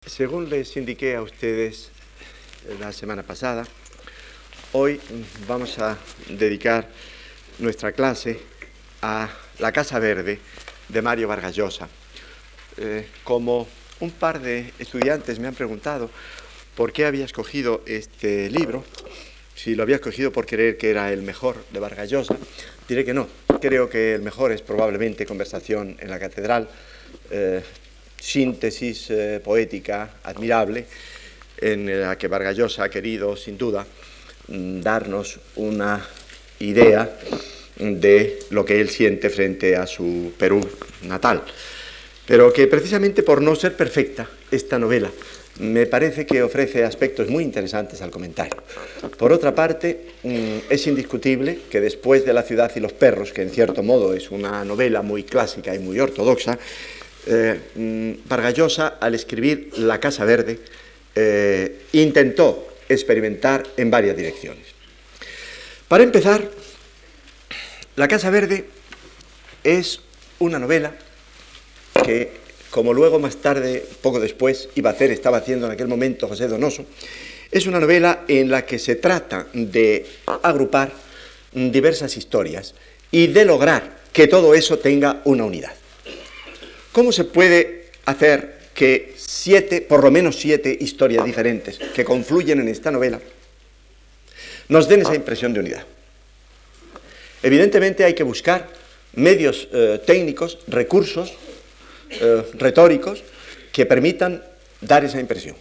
Según les indiqué a ustedes la semana pasada, hoy vamos a dedicar nuestra clase a La Casa Verde de Mario Vargas Llosa. Como un par de estudiantes me han preguntado por qué había escogido este libro, si lo había escogido por creer que era el mejor de Vargas Llosa, diré que no. Creo que el mejor es probablemente Conversación en la Catedral, síntesis poética admirable en la que Vargas Llosa ha querido, sin duda, darnos una idea de lo que él siente frente a su Perú natal. Pero que precisamente por no ser perfecta esta novela, me parece que ofrece aspectos muy interesantes al comentario. Por otra parte, es indiscutible que después de La ciudad y los perros, que en cierto modo es una novela muy clásica y muy ortodoxa, Vargas Llosa, al escribir La Casa Verde, intentó experimentar en varias direcciones. Para empezar, La Casa Verde es una novela que, como luego más tarde, poco después, estaba haciendo en aquel momento José Donoso, es una novela en la que se trata de agrupar diversas historias y de lograr que todo eso tenga una unidad. ¿Cómo se puede hacer que por lo menos siete historias diferentes que confluyen en esta novela nos den esa impresión de unidad? Evidentemente hay que buscar medios técnicos, recursos retóricos que permitan dar esa impresión.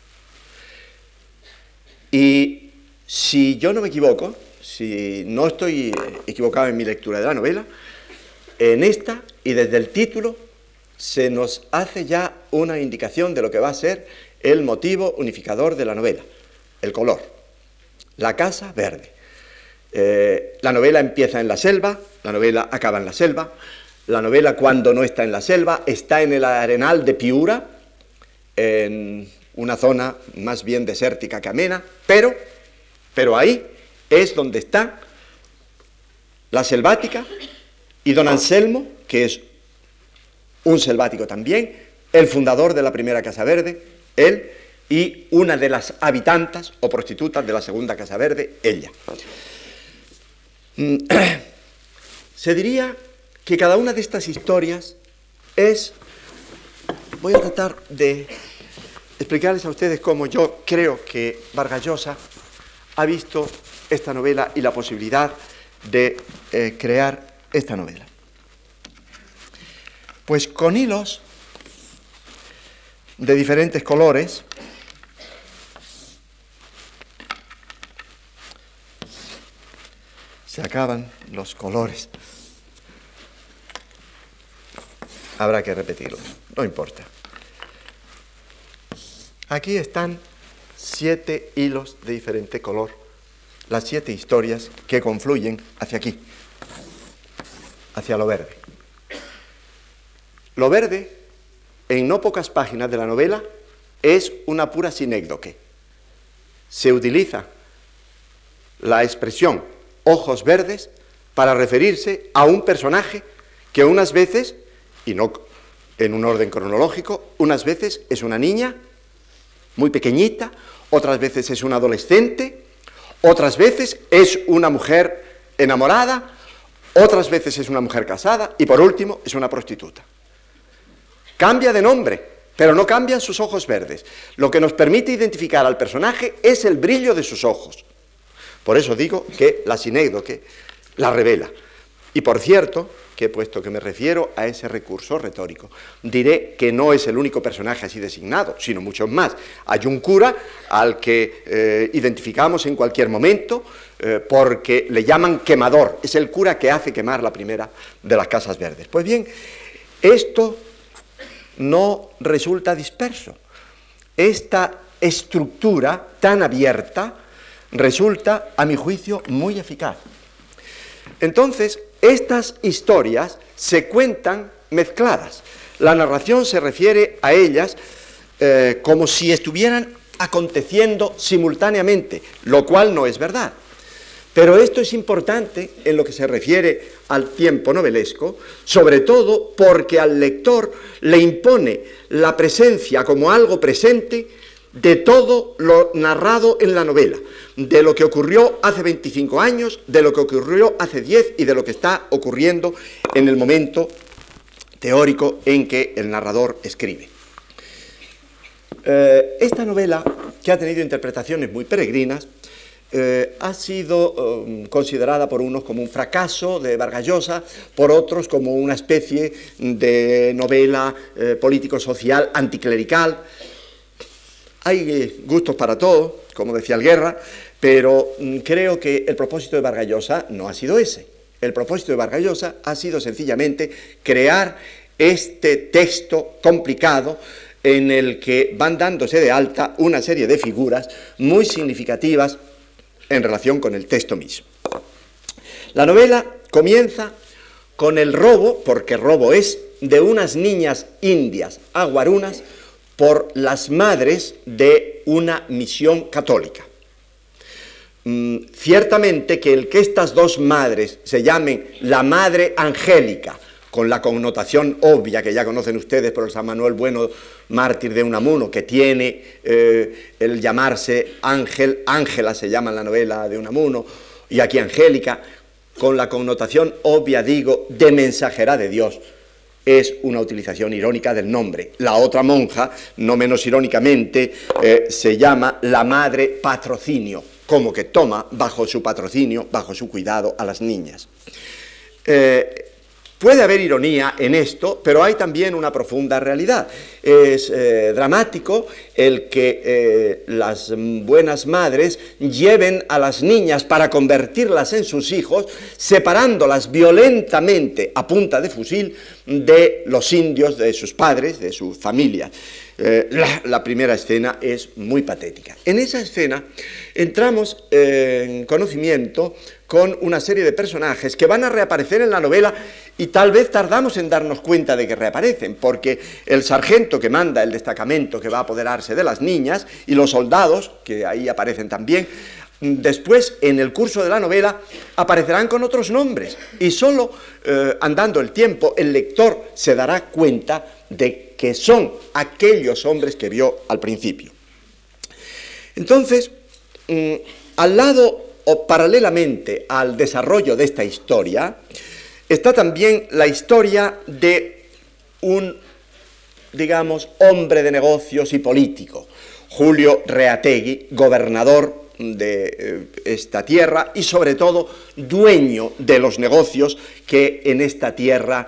Y si yo no me equivoco, si no estoy equivocado en mi lectura de la novela, en esta y desde el título se nos hace ya una indicación de lo que va a ser el motivo unificador de la novela, el color, la casa verde. La novela empieza en la selva, la novela acaba en la selva, la novela cuando no está en la selva está en el arenal de Piura, en una zona más bien desértica que amena, pero ahí es donde está la selvática y don Anselmo, que es un selvático también, el fundador de la primera Casa Verde, él, y una de las habitantas o prostitutas de la segunda Casa Verde, ella. Se diría que cada una de estas historias voy a tratar de explicarles a ustedes cómo yo creo que Vargas Llosa ha visto esta novela y la posibilidad de crear esta novela. Pues con hilos de diferentes colores, se acaban los colores. Habrá que repetirlo, no importa. Aquí están 7 hilos de diferente color, las 7 historias que confluyen hacia aquí, hacia lo verde. Lo verde, en no pocas páginas de la novela, es una pura sinécdoque. Se utiliza la expresión ojos verdes para referirse a un personaje que unas veces, y no en un orden cronológico, unas veces es una niña muy pequeñita, otras veces es una adolescente, otras veces es una mujer enamorada, otras veces es una mujer casada y por último es una prostituta. Cambia de nombre, pero no cambian sus ojos verdes. Lo que nos permite identificar al personaje es el brillo de sus ojos. Por eso digo que la sinécdoque la revela. Y por cierto, que puesto que me refiero a ese recurso retórico, diré que no es el único personaje así designado, sino muchos más. Hay un cura al que identificamos en cualquier momento porque le llaman quemador. Es el cura que hace quemar la primera de las casas verdes. Pues bien, esto no resulta disperso. Esta estructura tan abierta resulta, a mi juicio, muy eficaz. Entonces, estas historias se cuentan mezcladas. La narración se refiere a ellas como si estuvieran aconteciendo simultáneamente, lo cual no es verdad. Pero esto es importante en lo que se refiere al tiempo novelesco, sobre todo porque al lector le impone la presencia como algo presente de todo lo narrado en la novela, de lo que ocurrió hace 25 años, de lo que ocurrió hace 10 y de lo que está ocurriendo en el momento teórico en que el narrador escribe. Esta novela, que ha tenido interpretaciones muy peregrinas, ha sido considerada por unos como un fracaso de Vargas Llosa, por otros como una especie de novela político-social anticlerical. Hay gustos para todo, como decía el Guerra, pero creo que el propósito de Vargas Llosa no ha sido ese. El propósito de Vargas Llosa ha sido sencillamente crear este texto complicado en el que van dándose de alta una serie de figuras muy significativas en relación con el texto mismo. La novela comienza con el robo, porque robo es, de unas niñas indias aguarunas por las madres de una misión católica. Ciertamente que el que estas dos madres se llamen la Madre Angélica, con la connotación obvia que ya conocen ustedes por el San Manuel Bueno, mártir de Unamuno, que tiene el llamarse Ángel, Ángela se llama en la novela de Unamuno, y aquí Angélica, con la connotación obvia, digo, de mensajera de Dios, es una utilización irónica del nombre. La otra monja, no menos irónicamente, se llama la Madre Patrocinio, como que toma bajo su patrocinio, bajo su cuidado a las niñas. Puede haber ironía en esto, pero hay también una profunda realidad. Es dramático el que las buenas madres lleven a las niñas para convertirlas en sus hijos, separándolas violentamente a punta de fusil de los indios, de sus padres, de sus familias. La primera escena es muy patética. En esa escena entramos en conocimiento con una serie de personajes que van a reaparecer en la novela y tal vez tardamos en darnos cuenta de que reaparecen, porque el sargento que manda el destacamento que va a apoderarse de las niñas y los soldados, que ahí aparecen también, después en el curso de la novela aparecerán con otros nombres y solo andando el tiempo el lector se dará cuenta de que son aquellos hombres que vio al principio. Entonces, al lado o paralelamente al desarrollo de esta historia, está también la historia de un, digamos, hombre de negocios y político, Julio Reategui, gobernador de esta tierra y sobre todo dueño de los negocios que en esta tierra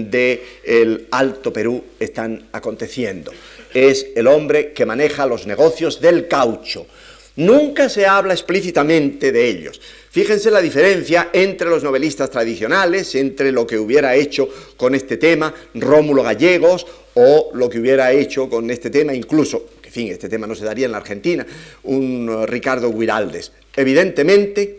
del Alto Perú están aconteciendo. Es el hombre que maneja los negocios del caucho. Nunca se habla explícitamente de ellos. Fíjense la diferencia entre los novelistas tradicionales, entre lo que hubiera hecho con este tema Rómulo Gallegos o lo que hubiera hecho con este tema incluso, que en fin, este tema no se daría en la Argentina, un Ricardo Guiraldes. Evidentemente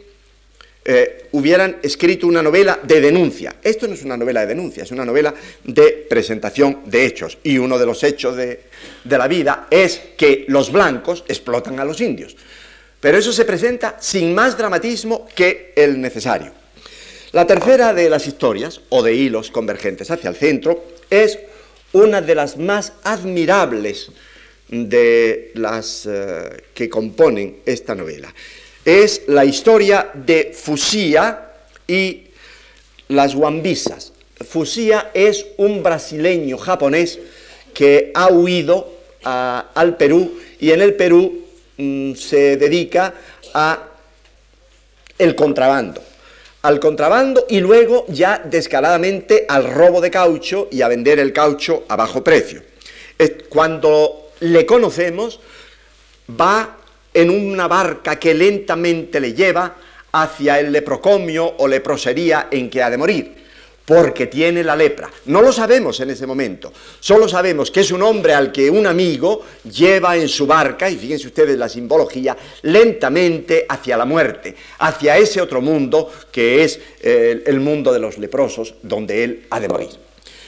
hubieran escrito una novela de denuncia. Esto no es una novela de denuncia, es una novela de presentación de hechos. Y uno de los hechos de la vida es que los blancos explotan a los indios. Pero eso se presenta sin más dramatismo que el necesario. La tercera de las historias, o de hilos convergentes hacia el centro, es una de las más admirables de las que componen esta novela. Es la historia de Fusía y las Wambisas. Fusía es un brasileño japonés que ha huido al Perú y en el Perú se dedica a el contrabando. Al contrabando y luego ya descaradamente al robo de caucho y a vender el caucho a bajo precio. Cuando le conocemos, va en una barca que lentamente le lleva hacia el leprocomio o leprosería en que ha de morir, porque tiene la lepra. No lo sabemos en ese momento, solo sabemos que es un hombre al que un amigo lleva en su barca, y fíjense ustedes la simbología, lentamente hacia la muerte, hacia ese otro mundo que es el mundo de los leprosos, donde él ha de morir.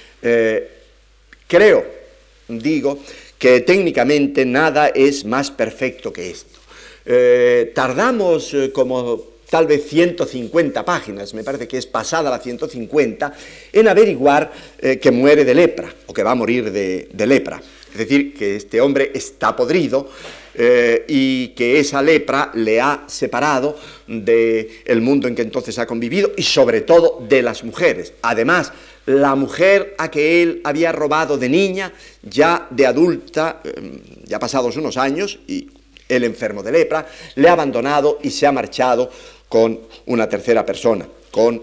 Creo, digo, que técnicamente nada es más perfecto que esto. Tardamos como tal vez 150 páginas, me parece que es pasada la 150, en averiguar que muere de lepra, o que va a morir de lepra. Es decir, que este hombre está podrido y que esa lepra le ha separado del mundo en que entonces ha convivido y sobre todo de las mujeres. Además, la mujer a que él había robado de niña, ya de adulta, ya pasados unos años, y él enfermo de lepra, le ha abandonado y se ha marchado con una tercera persona, con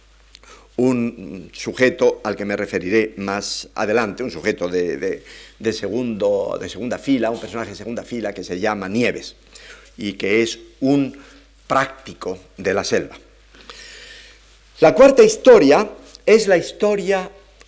un sujeto al que me referiré más adelante, un sujeto de segunda fila, un personaje de segunda fila que se llama Nieves y que es un práctico de la selva. La cuarta historia es la historia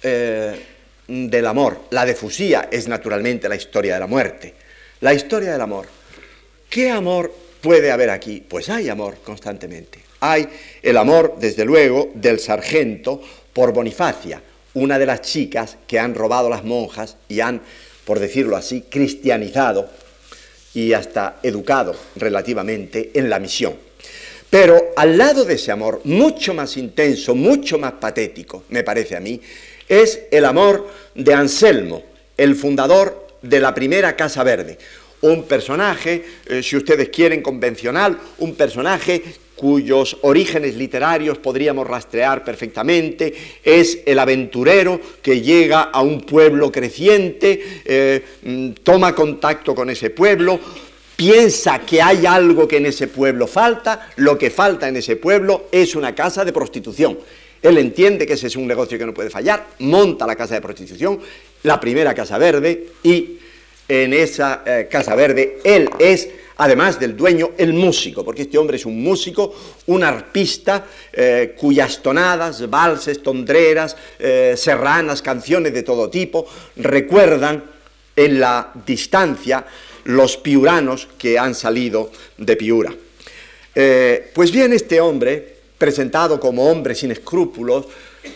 del amor. La de Fusía es naturalmente la historia de la muerte. La historia del amor. ¿Qué amor puede haber aquí? Pues hay amor constantemente. Hay el amor, desde luego, del sargento por Bonifacia, una de las chicas que han robado las monjas y han, por decirlo así, cristianizado y hasta educado relativamente en la misión. Pero al lado de ese amor, mucho más intenso, mucho más patético, me parece a mí, es el amor de Anselmo, el fundador de la primera Casa Verde. Un personaje, si ustedes quieren, convencional, un personaje cuyos orígenes literarios podríamos rastrear perfectamente, es el aventurero que llega a un pueblo creciente, toma contacto con ese pueblo, piensa que hay algo que en ese pueblo falta, lo que falta en ese pueblo es una casa de prostitución. Él entiende que ese es un negocio que no puede fallar, monta la casa de prostitución, la primera Casa Verde, y en esa Casa Verde él es, además del dueño, el músico, porque este hombre es un músico, un arpista, cuyas tonadas, valses, tondreras, serranas, canciones de todo tipo, recuerdan en la distancia los piuranos que han salido de Piura. Pues bien, este hombre, presentado como hombre sin escrúpulos,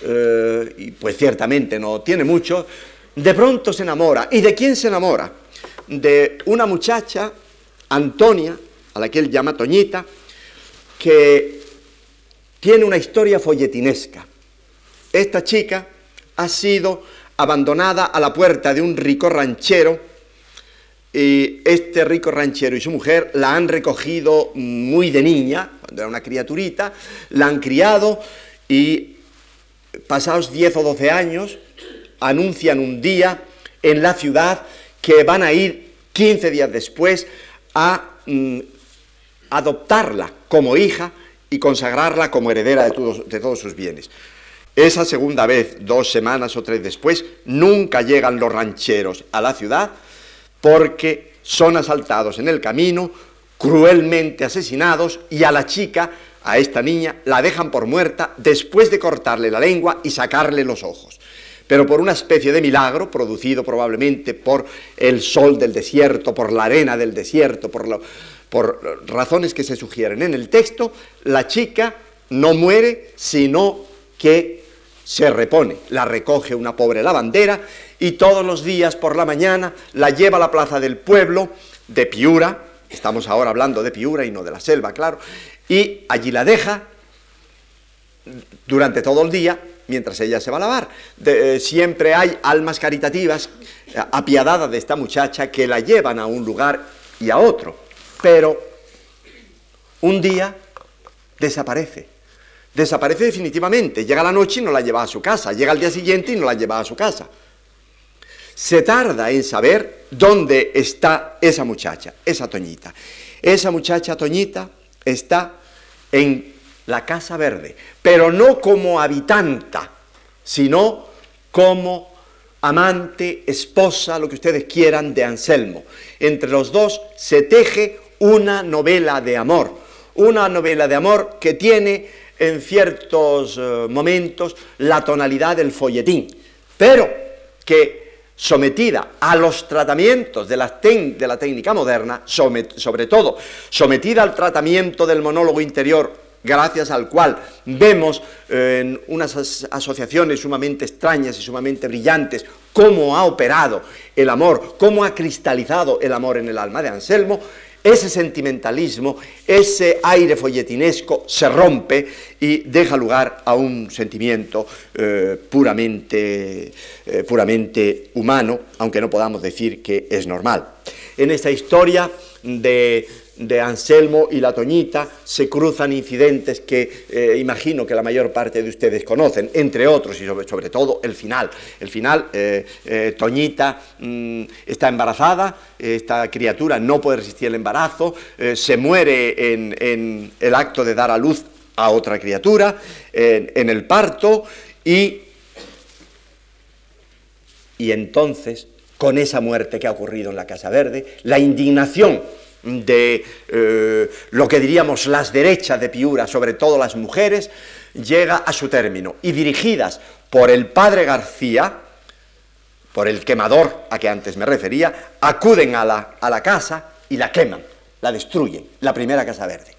y pues ciertamente no tiene mucho, de pronto se enamora. ¿Y de quién se enamora? De una muchacha, Antonia, a la que él llama Toñita, que tiene una historia folletinesca. Esta chica ha sido abandonada a la puerta de un rico ranchero, y este rico ranchero y su mujer la han recogido muy de niña, cuando era una criaturita, la han criado y pasados 10 o 12 años anuncian un día en la ciudad que van a ir 15 días después a adoptarla como hija y consagrarla como heredera de todos sus bienes. Esa segunda vez, 2 semanas o 3 después, nunca llegan los rancheros a la ciudad porque son asaltados en el camino, cruelmente asesinados, y a la chica, a esta niña, la dejan por muerta después de cortarle la lengua y sacarle los ojos. Pero por una especie de milagro, producido probablemente por el sol del desierto, por la arena del desierto, por razones que se sugieren en el texto, la chica no muere, sino que se repone. La recoge una pobre lavandera y todos los días por la mañana la lleva a la plaza del pueblo de Piura, estamos ahora hablando de Piura y no de la selva, claro, y allí la deja durante todo el día, mientras ella se va a lavar. Siempre hay almas caritativas apiadadas de esta muchacha que la llevan a un lugar y a otro, pero un día desaparece definitivamente. Llega la noche y no la lleva a su casa, llega al día siguiente y no la lleva a su casa. Se tarda en saber dónde está esa muchacha, esa Toñita. Esa muchacha Toñita está en la Casa Verde, pero no como habitanta, sino como amante, esposa, lo que ustedes quieran, de Anselmo. Entre los dos se teje una novela de amor que tiene en ciertos momentos la tonalidad del folletín, pero que, sometida a los tratamientos de la técnica moderna, sobre todo sometida al tratamiento del monólogo interior, gracias al cual vemos en unas asociaciones sumamente extrañas y sumamente brillantes cómo ha operado el amor, cómo ha cristalizado el amor en el alma de Anselmo, ese sentimentalismo, ese aire folletinesco se rompe y deja lugar a un sentimiento puramente humano, aunque no podamos decir que es normal. En esta historia de Anselmo y la Toñita se cruzan incidentes que imagino que la mayor parte de ustedes conocen, entre otros y sobre todo el final. El final, Toñita está embarazada, esta criatura no puede resistir el embarazo, se muere en el acto de dar a luz a otra criatura, en el parto, y entonces, con esa muerte que ha ocurrido en la Casa Verde, la indignación de lo que diríamos las derechas de Piura, sobre todo las mujeres, llega a su término, y dirigidas por el padre García, por el quemador a que antes me refería, acuden a la casa y la queman, la destruyen, la primera Casa Verde.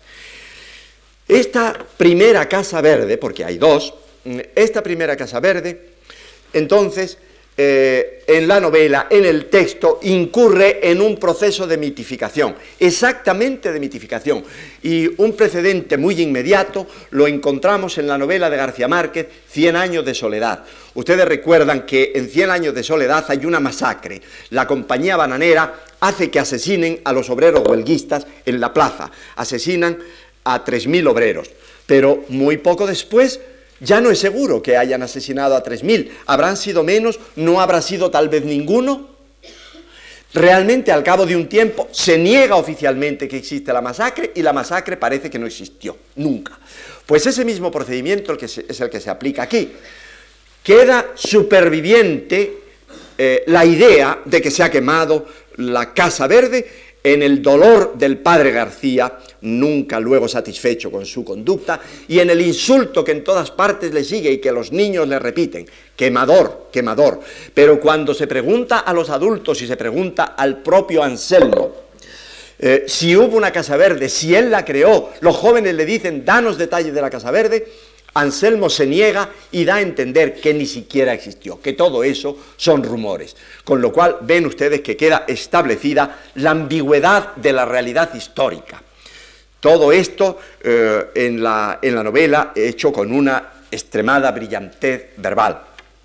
Esta primera Casa Verde, porque hay dos, esta primera Casa Verde, entonces, en la novela, en el texto, incurre en un proceso de mitificación, exactamente de mitificación, y un precedente muy inmediato lo encontramos en la novela de García Márquez, 100 años de soledad. Ustedes recuerdan que en 100 años de soledad hay una masacre. La compañía bananera hace que asesinen a los obreros huelguistas en la plaza, asesinan a 3.000 obreros, pero muy poco después ya no es seguro que hayan asesinado a 3.000, habrán sido menos, no habrá sido tal vez ninguno. Realmente, al cabo de un tiempo, se niega oficialmente que existe la masacre y la masacre parece que no existió, nunca. Pues ese mismo procedimiento es el que se aplica aquí. Queda superviviente la idea de que se ha quemado la Casa Verde en el dolor del padre García, nunca luego satisfecho con su conducta, y en el insulto que en todas partes le sigue y que los niños le repiten: quemador, quemador. Pero cuando se pregunta a los adultos y se pregunta al propio Anselmo si hubo una Casa Verde, si él la creó, los jóvenes le dicen: danos detalles de la Casa Verde, Anselmo se niega y da a entender que ni siquiera existió, que todo eso son rumores. Con lo cual ven ustedes que queda establecida la ambigüedad de la realidad histórica. Todo esto en la novela hecho con una extremada brillantez verbal.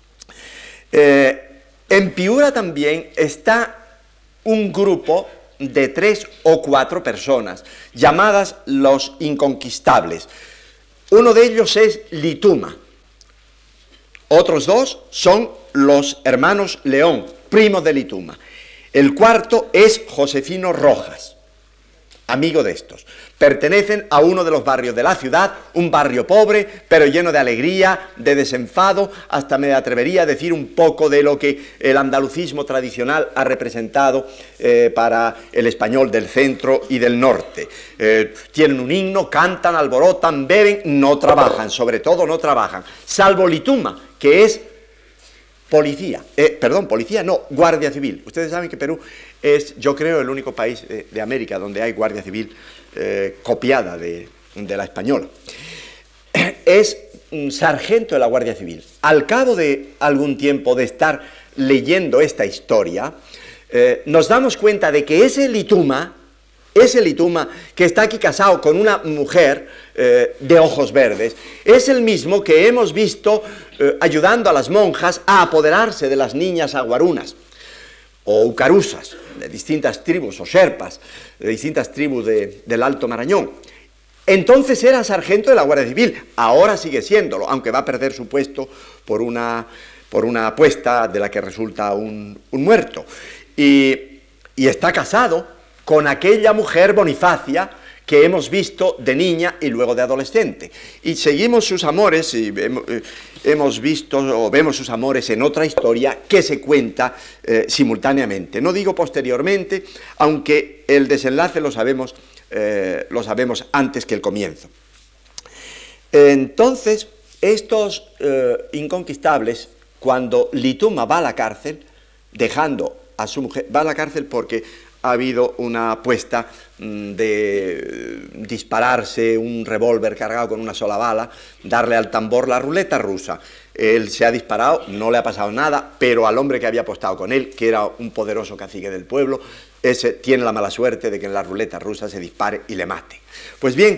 En Piura también está un grupo de 3 o 4 personas, llamadas los inconquistables. Uno de ellos es Lituma, otros 2 son los hermanos León, primos de Lituma. El cuarto es Josefino Rojas, amigo de estos. Pertenecen a uno de los barrios de la ciudad, un barrio pobre, pero lleno de alegría, de desenfado, hasta me atrevería a decir un poco de lo que el andalucismo tradicional ha representado para el español del centro y del norte. Tienen un himno, cantan, alborotan, beben, no trabajan, sobre todo no trabajan, salvo Lituma, que es guardia civil. Ustedes saben que Perú es, yo creo, el único país de América donde hay guardia civil copiada de la española. Es sargento de la Guardia Civil. Al cabo de algún tiempo de estar leyendo esta historia, nos damos cuenta de que ese Lituma que está aquí casado con una mujer de ojos verdes, es el mismo que hemos visto ayudando a las monjas a apoderarse de las niñas aguarunas o ucarusas, de distintas tribus, o sherpas, de distintas tribus del Alto Marañón. Entonces era sargento de la Guardia Civil, ahora sigue siéndolo, aunque va a perder su puesto por una apuesta de la que resulta un muerto. Y está casado con aquella mujer Bonifacia que hemos visto de niña y luego de adolescente. Y seguimos sus amores, y hemos visto o vemos sus amores en otra historia que se cuenta simultáneamente. No digo posteriormente, aunque el desenlace lo sabemos antes que el comienzo. Entonces, estos inconquistables, cuando Lituma va a la cárcel, dejando a su mujer, va a la cárcel porque ha habido una apuesta de dispararse un revólver cargado con una sola bala, darle al tambor la ruleta rusa. Él se ha disparado, no le ha pasado nada, pero al hombre que había apostado con él, que era un poderoso cacique del pueblo, ese tiene la mala suerte de que en la ruleta rusa se dispare y le mate. Pues bien,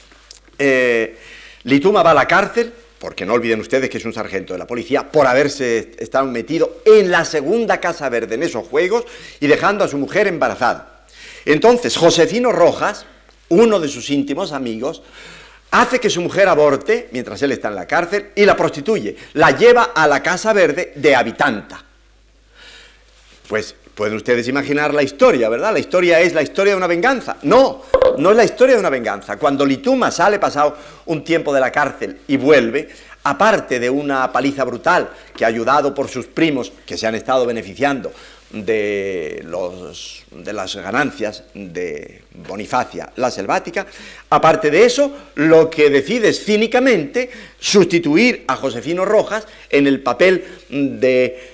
Lituma va a la cárcel, porque no olviden ustedes que es un sargento de la policía, por haberse estado metido en la segunda Casa Verde, en esos juegos, y dejando a su mujer embarazada. Entonces, Josefino Rojas, uno de sus íntimos amigos, hace que su mujer aborte, mientras él está en la cárcel, y la prostituye, la lleva a la Casa Verde de Habitanta. Pues pueden ustedes imaginar la historia, ¿verdad? La historia es la historia de una venganza. No, no es la historia de una venganza. Cuando Lituma sale pasado un tiempo de la cárcel y vuelve, aparte de una paliza brutal que ha ayudado por sus primos que se han estado beneficiando de las ganancias de Bonifacia la Selvática, aparte de eso, lo que decide es cínicamente sustituir a Josefino Rojas en el papel de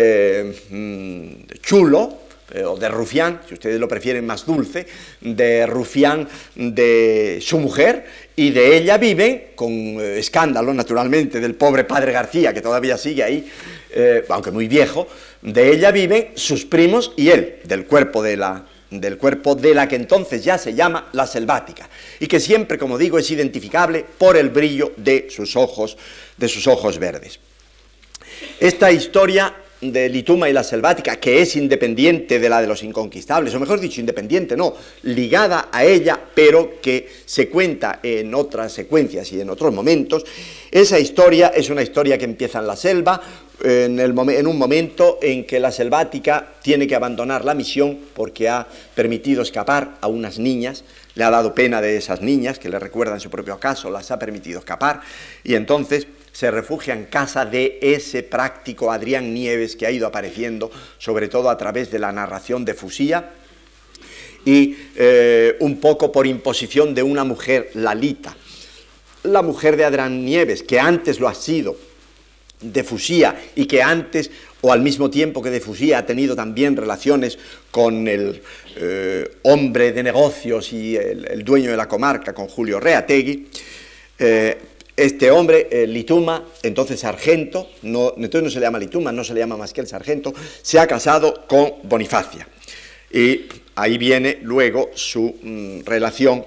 chulo, o de rufián, si ustedes lo prefieren más dulce, de rufián de su mujer, y de ella viven, con escándalo naturalmente del pobre padre García, que todavía sigue ahí, aunque muy viejo, de ella viven sus primos y él, del cuerpo de la que entonces ya se llama la Selvática, y que siempre, como digo, es identificable por el brillo de sus ojos verdes. Esta historia de Lituma y la Selvática, que es independiente de la de los Inconquistables, o mejor dicho, independiente, no, ligada a ella, pero que se cuenta en otras secuencias y en otros momentos, esa historia es una historia que empieza en la selva, en un momento en que la Selvática tiene que abandonar la misión porque ha permitido escapar a unas niñas, le ha dado pena de esas niñas, que le recuerdan su propio caso, las ha permitido escapar, y entonces se refugia en casa de ese práctico Adrián Nieves que ha ido apareciendo, sobre todo a través de la narración de Fusía, y un poco por imposición de una mujer, Lalita, la mujer de Adrián Nieves, que antes lo ha sido de Fusía y que antes, o al mismo tiempo que de Fusía, ha tenido también relaciones con el hombre de negocios y el dueño de la comarca, con Julio Reategui. Este hombre, Lituma, entonces sargento, entonces no se le llama Lituma, no se le llama más que el sargento, se ha casado con Bonifacia. Y ahí viene luego su relación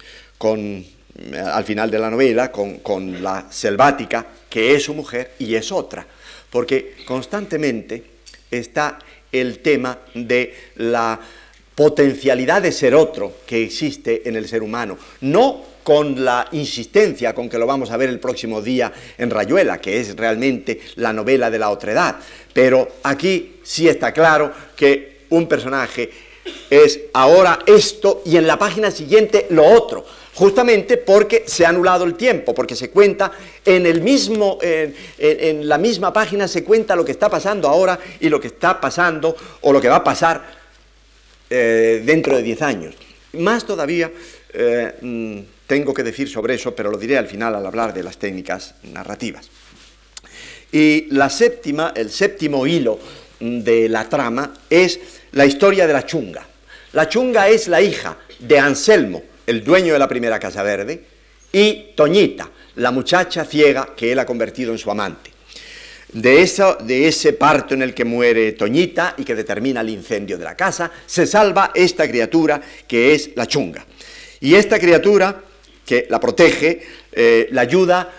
al final de la novela, con la Selvática, que es su mujer y es otra, porque constantemente está el tema de la potencialidad de ser otro que existe en el ser humano, no con la insistencia con que lo vamos a ver el próximo día en Rayuela, que es realmente la novela de la otredad, pero aquí sí está claro que un personaje es ahora esto y en la página siguiente lo otro, justamente porque se ha anulado el tiempo, porque se cuenta en la misma página se cuenta lo que está pasando ahora y lo que está pasando o lo que va a pasar dentro de 10 años. Más todavía tengo que decir sobre eso, pero lo diré al final al hablar de las técnicas narrativas. Y el séptimo hilo de la trama es la historia de la Chunga. La Chunga es la hija de Anselmo, el dueño de la primera Casa Verde, y Toñita, la muchacha ciega que él ha convertido en su amante. De ese parto en el que muere Toñita y que determina el incendio de la casa, se salva esta criatura que es la Chunga. Y esta criatura que la protege, la ayuda,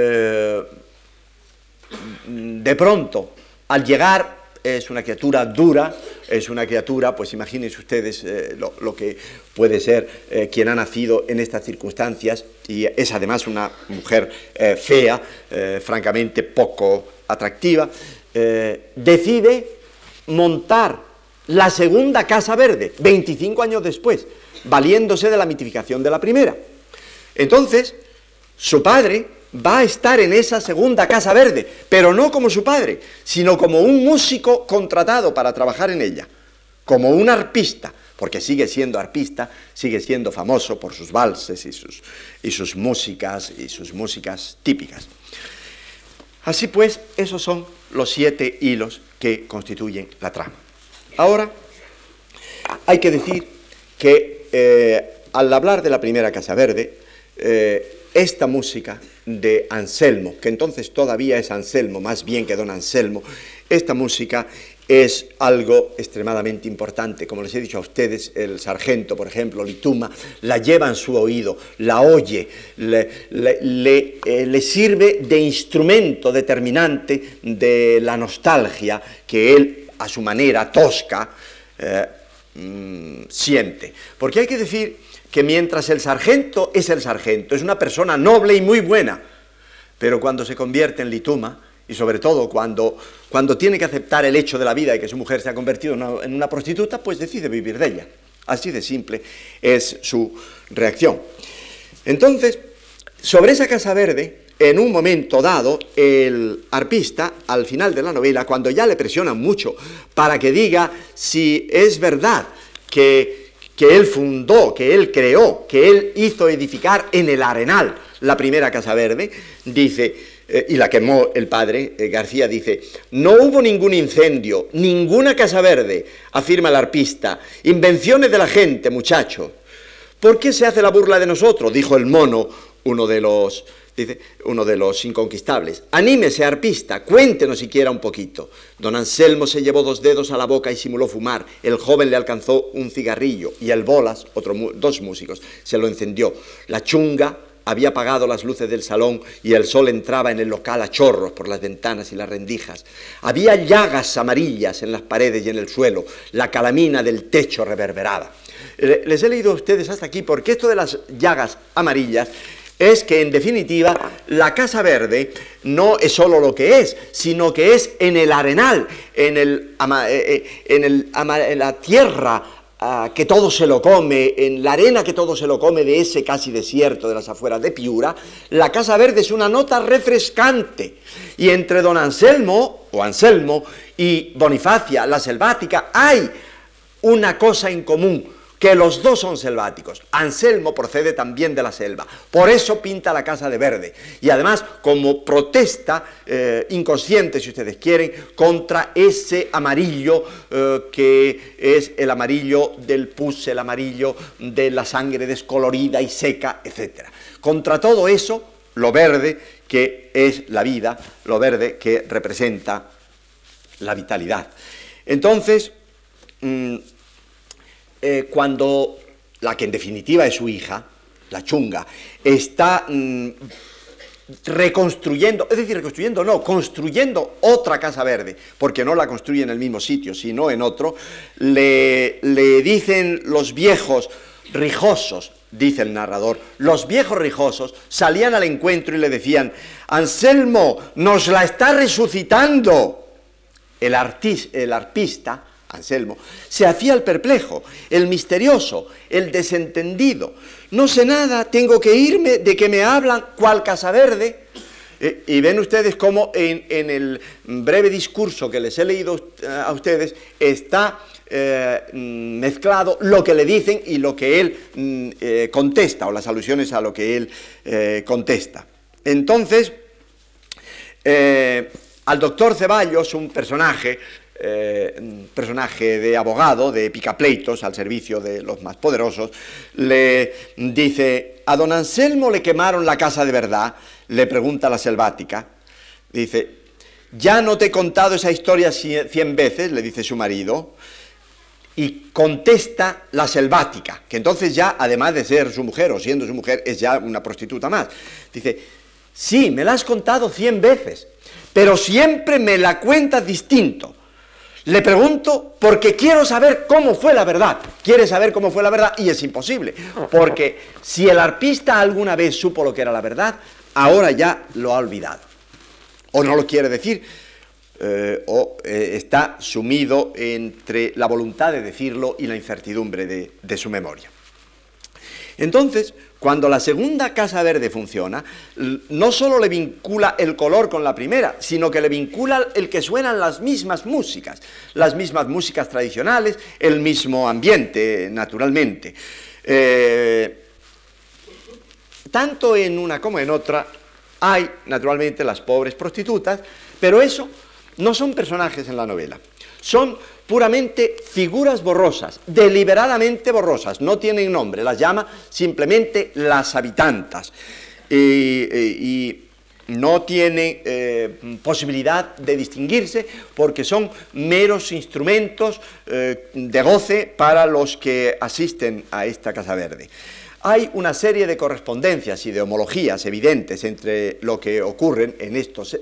de pronto, al llegar, es una criatura dura, es una criatura, pues imagínense ustedes lo que puede ser quien ha nacido en estas circunstancias, y es además una mujer fea, francamente poco atractiva, decide montar la segunda Casa Verde, 25 años después, valiéndose de la mitificación de la primera. Entonces, su padre va a estar en esa segunda Casa Verde, pero no como su padre, sino como un músico contratado para trabajar en ella, como un arpista, porque sigue siendo arpista, sigue siendo famoso por sus valses y sus músicas típicas. Así pues, esos son los 7 hilos que constituyen la trama. Ahora, Hay que decir que al hablar de la primera Casa Verde, esta música de Anselmo, que entonces todavía es Anselmo, más bien que don Anselmo, esta música es algo extremadamente importante. Como les he dicho a ustedes, el sargento, por ejemplo, Lituma, la lleva en su oído, la oye, le sirve de instrumento determinante de la nostalgia que él, a su manera tosca, siente. Porque hay que decir que mientras el sargento, es una persona noble y muy buena, pero cuando se convierte en Lituma, y sobre todo cuando tiene que aceptar el hecho de la vida y que su mujer se ha convertido en una prostituta, pues decide vivir de ella. Así de simple es su reacción. Entonces, sobre esa Casa Verde, en un momento dado, el arpista, al final de la novela, cuando ya le presionan mucho para que diga si es verdad que él fundó, que él creó, que él hizo edificar en el Arenal la primera Casa Verde, dice, y la quemó el padre, García dice, no hubo ningún incendio, ninguna Casa Verde, afirma el arpista, invenciones de la gente, muchacho. ¿Por qué se hace la burla de nosotros?, dijo el mono, uno de los inconquistables. Anímese, arpista, cuéntenos siquiera un poquito. Don Anselmo se llevó 2 dedos a la boca y simuló fumar. El joven le alcanzó un cigarrillo y el Bolas, dos músicos, se lo encendió. La chunga había apagado las luces del salón y el sol entraba en el local a chorros por las ventanas y las rendijas. Había llagas amarillas en las paredes y en el suelo. La calamina del techo reverberaba. Les he leído a ustedes hasta aquí porque esto de las llagas amarillas es que, en definitiva, la Casa Verde no es solo lo que es, sino que es en el Arenal, en la tierra que todo se lo come, en la arena que todo se lo come de ese casi desierto de las afueras de Piura, la Casa Verde es una nota refrescante. Y entre don Anselmo, o Anselmo, y Bonifacia, la selvática, hay una cosa en común, que los dos son selváticos. Anselmo procede también de la selva, por eso pinta la Casa de Verde, y además como protesta inconsciente, si ustedes quieren, contra ese amarillo que es el amarillo del pus, el amarillo de la sangre descolorida y seca, etc. Contra todo eso, lo verde que es la vida, lo verde que representa la vitalidad. Entonces, cuando la que en definitiva es su hija, la chunga, está reconstruyendo, es decir, construyendo otra Casa Verde, porque no la construye en el mismo sitio, sino en otro, le dicen los viejos rijosos, dice el narrador, los viejos rijosos salían al encuentro y le decían, Anselmo, nos la está resucitando. El arpista, Anselmo, se hacía el perplejo, el misterioso, el desentendido. No sé nada, tengo que irme, de que me hablan, ¿cuál Casa Verde? Y ven ustedes cómo en el breve discurso que les he leído a ustedes está mezclado lo que le dicen y lo que él contesta, o las alusiones a lo que él contesta. Entonces, al doctor Ceballos, un personaje de abogado, de picapleitos al servicio de los más poderosos, le dice, a don Anselmo le quemaron la casa de verdad, le pregunta la selvática, dice, ya no te he contado esa historia 100 veces, le dice su marido, y contesta la selvática, que entonces ya, además de ser su mujer, o siendo su mujer, es ya una prostituta más, dice, sí, me la has contado 100 veces, pero siempre me la cuentas distinto. Le pregunto porque quiero saber cómo fue la verdad. Quiere saber cómo fue la verdad y es imposible, porque si el arpista alguna vez supo lo que era la verdad, ahora ya lo ha olvidado. O no lo quiere decir, o está sumido entre la voluntad de decirlo y la incertidumbre de su memoria. Entonces, cuando la segunda Casa Verde funciona, no solo le vincula el color con la primera, sino que le vincula el que suenan las mismas músicas tradicionales, el mismo ambiente, naturalmente. Tanto en una como en otra hay, naturalmente, las pobres prostitutas, pero eso no son personajes en la novela, son puramente figuras borrosas, deliberadamente borrosas, no tienen nombre, las llama simplemente las habitantas, y no tienen posibilidad de distinguirse porque son meros instrumentos de goce para los que asisten a esta Casa Verde. Hay una serie de correspondencias y de homologías evidentes entre lo que ocurren en estos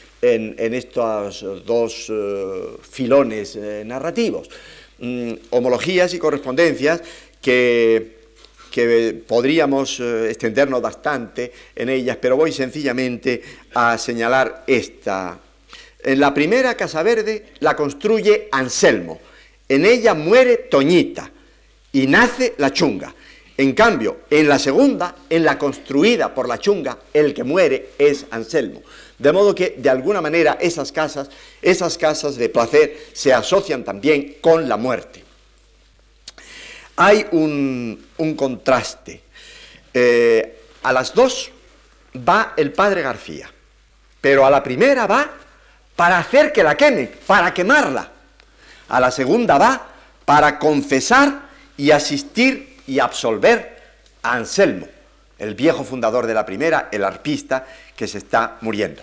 dos filones narrativos. Homologías y correspondencias que podríamos extendernos bastante en ellas, pero voy sencillamente a señalar esta. En la primera Casa Verde la construye Anselmo, en ella muere Toñita y nace la Chunga. En cambio, en la segunda, en la construida por la Chunga, el que muere es Anselmo. De modo que, de alguna manera, esas casas de placer se asocian también con la muerte. Hay un contraste. A las dos va el padre García, pero a la primera va para hacer que la quemen, para quemarla. A la segunda va para confesar y asistir y absolver a Anselmo, el viejo fundador de la primera, el arpista que se está muriendo.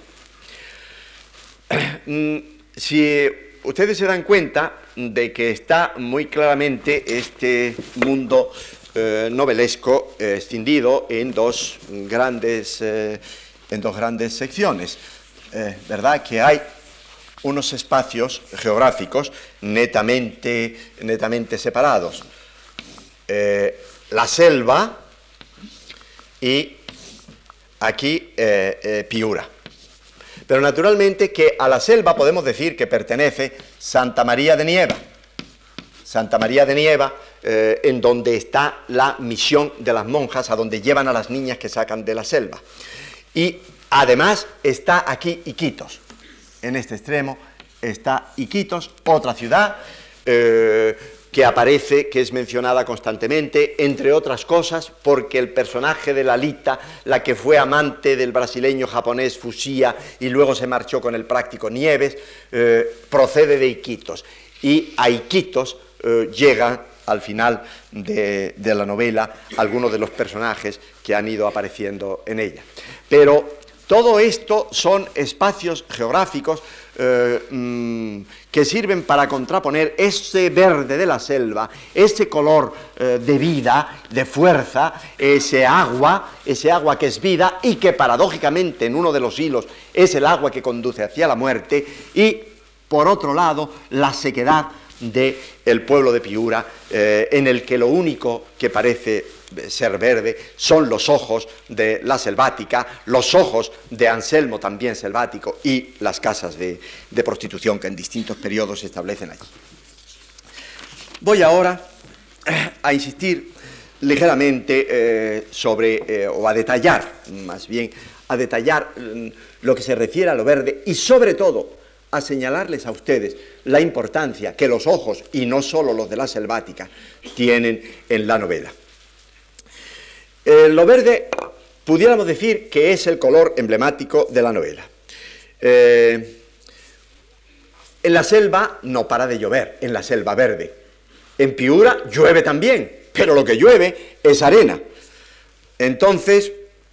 Si ustedes se dan cuenta de que está muy claramente este mundo novelesco escindido en dos grandes secciones, ¿verdad? Que hay unos espacios geográficos netamente separados. La selva y aquí Piura. Pero naturalmente que a la selva podemos decir que pertenece Santa María de Nieva. Santa María de Nieva, en donde está la misión de las monjas, a donde llevan a las niñas que sacan de la selva. Y además está aquí Iquitos. En este extremo está Iquitos, otra ciudad que aparece, que es mencionada constantemente, entre otras cosas, porque el personaje de Lalita, la que fue amante del brasileño japonés Fushia y luego se marchó con el práctico Nieves, procede de Iquitos. Y a Iquitos llegan al final de la novela algunos de los personajes que han ido apareciendo en ella. Pero todo esto son espacios geográficos que sirven para contraponer ese verde de la selva, ese color de vida, de fuerza, ese agua que es vida y que paradójicamente en uno de los hilos es el agua que conduce hacia la muerte, y por otro lado la sequedad del pueblo de Piura, en el que lo único que parece ser verde son los ojos de la selvática, los ojos de Anselmo también selvático, y las casas de prostitución que en distintos periodos se establecen allí. Voy ahora a insistir ligeramente o a detallar, más bien, a detallar lo que se refiere a lo verde y sobre todo a señalarles a ustedes la importancia que los ojos, y no solo los de la selvática, tienen en la novela. Lo verde pudiéramos decir que es el color emblemático de la novela. En la selva no para de llover, en la selva verde. En Piura llueve también, pero lo que llueve es arena. Entonces,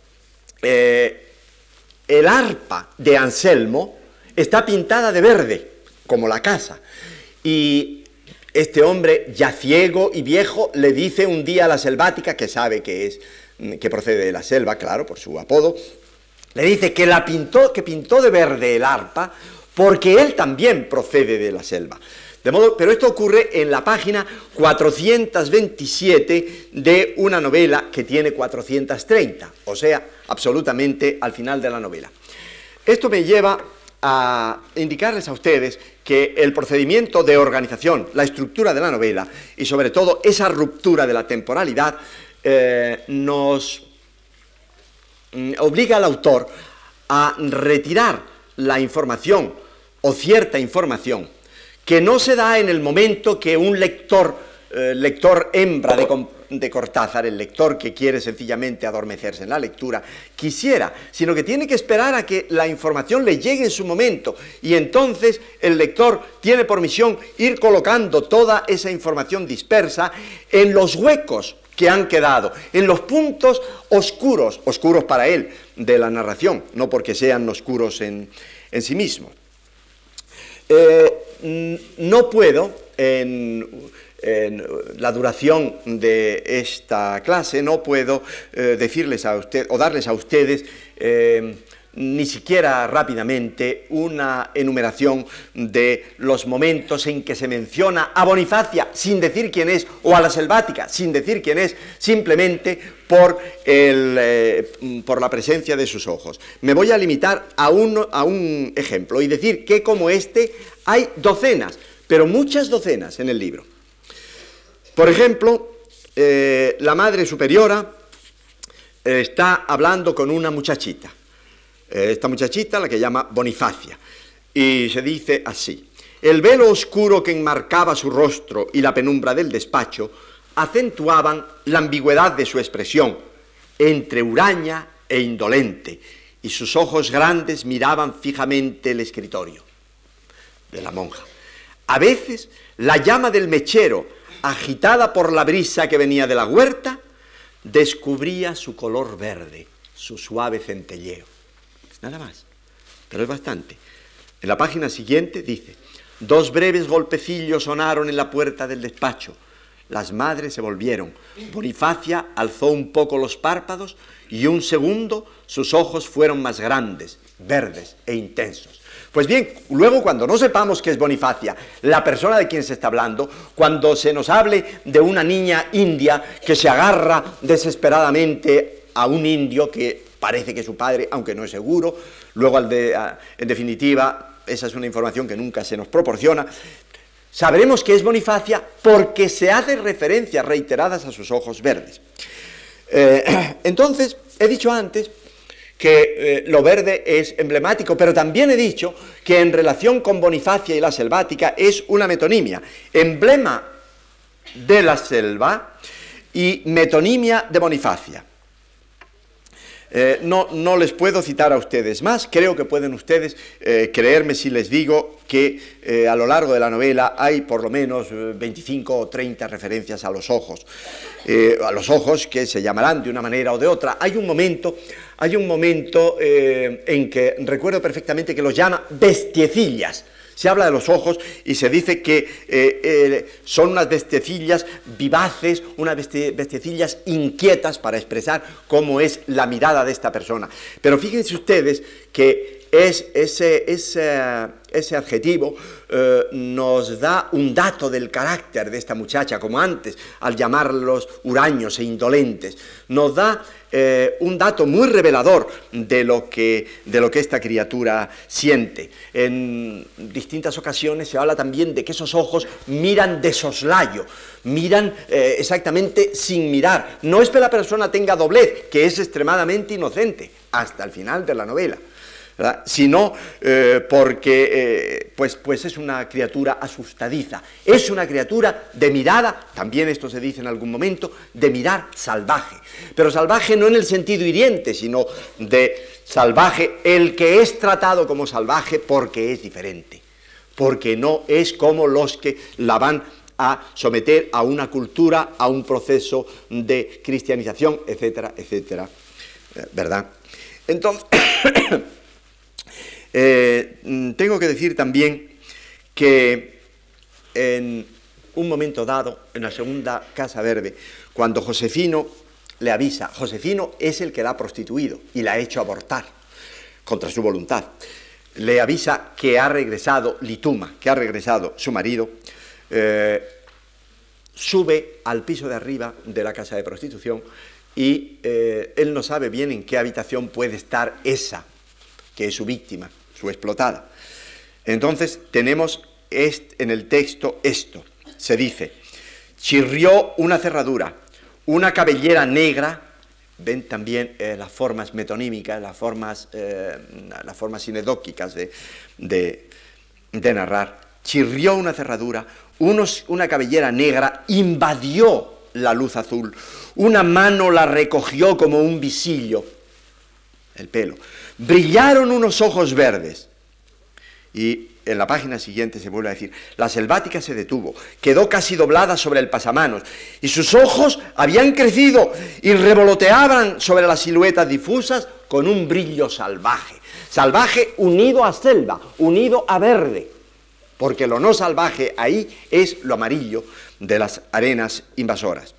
el arpa de Anselmo está pintada de verde, como la casa, y este hombre, ya ciego y viejo, le dice un día a la selvática, que sabe que procede de la selva, claro, por su apodo, le dice que pintó de verde el arpa, porque él también procede de la selva. De modo, pero esto ocurre en la página 427 de una novela que tiene 430, o sea, absolutamente al final de la novela. Esto me lleva a indicarles a ustedes que el procedimiento de organización, la estructura de la novela y sobre todo esa ruptura de la temporalidad nos obliga al autor a retirar la información o cierta información que no se da en el momento que un lector lector hembra de Cortázar, el lector que quiere sencillamente adormecerse en la lectura, quisiera, sino que tiene que esperar a que la información le llegue en su momento, y entonces el lector tiene por misión ir colocando toda esa información dispersa en los huecos que han quedado, en los puntos oscuros, oscuros para él, de la narración, no porque sean oscuros en sí mismos. No puedo, en la duración de esta clase, no puedo decirles a usted, o darles a ustedes ni siquiera rápidamente una enumeración de los momentos en que se menciona a Bonifacia sin decir quién es, o a la Selvática sin decir quién es, simplemente por la presencia de sus ojos. Me voy a limitar a un ejemplo y decir que como este hay docenas, pero muchas docenas en el libro. Por ejemplo, la Madre Superiora está hablando con una muchachita. Esta muchachita, la que llama Bonifacia, y se dice así: el velo oscuro que enmarcaba su rostro y la penumbra del despacho acentuaban la ambigüedad de su expresión, entre huraña e indolente, y sus ojos grandes miraban fijamente el escritorio de la monja. A veces, la llama del mechero, agitada por la brisa que venía de la huerta, descubría su color verde, su suave centelleo. Nada más, pero es bastante. En la página siguiente dice: dos breves golpecillos sonaron en la puerta del despacho. Las madres se volvieron. Bonifacia alzó un poco los párpados y un segundo sus ojos fueron más grandes, verdes e intensos. Pues bien, luego cuando no sepamos que es Bonifacia, la persona de quien se está hablando, cuando se nos hable de una niña india que se agarra desesperadamente a un indio que parece que es su padre, aunque no es seguro, luego en definitiva, esa es una información que nunca se nos proporciona, sabremos que es Bonifacia porque se hace referencias reiteradas a sus ojos verdes. Entonces, he dicho antes que lo verde es emblemático, pero también he dicho que en relación con Bonifacia y la selvática es una metonimia, emblema de la selva y metonimia de Bonifacia. No les puedo citar a ustedes más, creo que pueden ustedes creerme si les digo que a lo largo de la novela hay por lo menos 25 o 30 referencias a los ojos que se llamarán de una manera o de otra. Hay un momento en que recuerdo perfectamente que los llama bestiecillas. Se habla de los ojos y se dice que son unas bestiecillas vivaces, unas bestiecillas inquietas para expresar cómo es la mirada de esta persona. Pero fíjense ustedes que ese adjetivo nos da un dato del carácter de esta muchacha, como antes, al llamarlos huraños e indolentes. Nos da un dato muy revelador de lo que esta criatura siente. En distintas ocasiones se habla también de que esos ojos miran de soslayo, miran exactamente sin mirar. No es que la persona tenga doblez, que es extremadamente inocente, hasta el final de la novela, ¿verdad? Sino porque pues es una criatura asustadiza, es una criatura de mirada, también esto se dice en algún momento, de mirar salvaje, pero salvaje no en el sentido hiriente, sino de salvaje el que es tratado como salvaje porque es diferente, porque no es como los que la van a someter a una cultura, a un proceso de cristianización, etcétera, etcétera, ¿verdad? Entonces, tengo que decir también que en un momento dado, en la segunda Casa Verde, cuando Josefino le avisa, Josefino es el que la ha prostituido y la ha hecho abortar contra su voluntad, le avisa que ha regresado Lituma, que ha regresado su marido, sube al piso de arriba de la casa de prostitución y él no sabe bien en qué habitación puede estar esa que es su víctima, su explotada. Entonces tenemos en el texto esto, se dice: chirrió una cerradura, una cabellera negra, ven también las formas metonímicas, las formas sinedóquicas de narrar, chirrió una cerradura, una cabellera negra invadió la luz azul, una mano la recogió como un visillo, el pelo, brillaron unos ojos verdes, y en la página siguiente se vuelve a decir, la selvática se detuvo, quedó casi doblada sobre el pasamanos, y sus ojos habían crecido y revoloteaban sobre las siluetas difusas con un brillo salvaje, salvaje unido a selva, unido a verde, porque lo no salvaje ahí es lo amarillo de las arenas invasoras.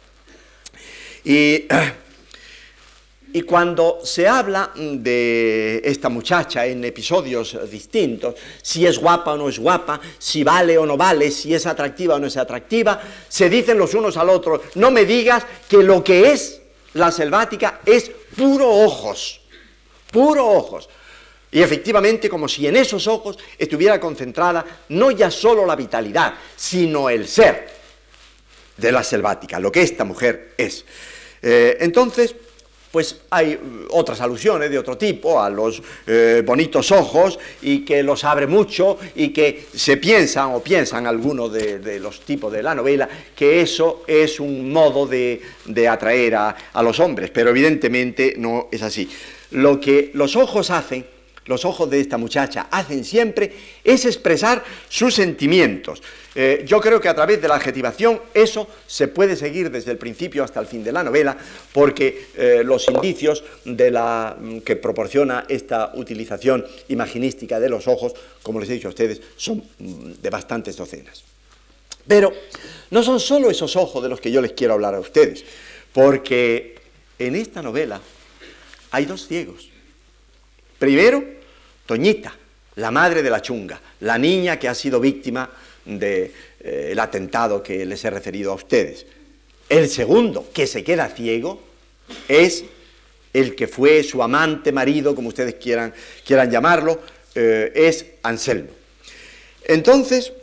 Y cuando se habla de esta muchacha en episodios distintos, si es guapa o no es guapa, si vale o no vale, si es atractiva o no es atractiva, se dicen los unos al otro, no me digas que lo que es la selvática es puro ojos, puro ojos. Y efectivamente, como si en esos ojos estuviera concentrada no ya solo la vitalidad, sino el ser de la selvática, lo que esta mujer es. Entonces, pues hay otras alusiones de otro tipo a los bonitos ojos, y que los abre mucho, y que se piensan algunos de los tipos de la novela, que eso es un modo de atraer a los hombres, pero evidentemente no es así. Lo que los ojos hacen, los ojos de esta muchacha hacen siempre, es expresar sus sentimientos. Yo creo que a través de la adjetivación eso se puede seguir desde el principio hasta el fin de la novela, porque los indicios que proporciona esta utilización imaginística de los ojos, como les he dicho a ustedes, son de bastantes docenas. Pero no son solo esos ojos de los que yo les quiero hablar a ustedes, porque en esta novela hay dos ciegos. Primero, Toñita, la madre de la chunga, la niña que ha sido víctima del atentado que les he referido a ustedes. El segundo, que se queda ciego, es el que fue su amante, marido, como ustedes quieran llamarlo, es Anselmo. Entonces,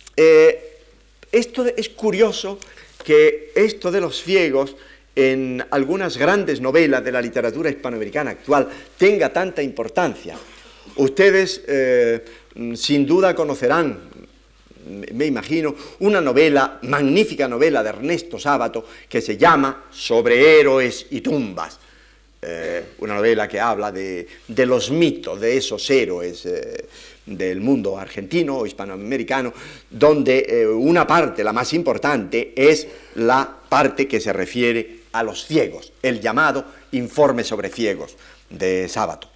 esto es curioso, que esto de los ciegos en algunas grandes novelas de la literatura hispanoamericana actual tenga tanta importancia. Ustedes sin duda conocerán, me imagino, una novela, magnífica novela de Ernesto Sábato, que se llama Sobre héroes y tumbas. Una novela que habla de los mitos de esos héroes del mundo argentino o hispanoamericano, donde una parte, la más importante, es la parte que se refiere a los ciegos, el llamado Informe sobre ciegos de Sábato.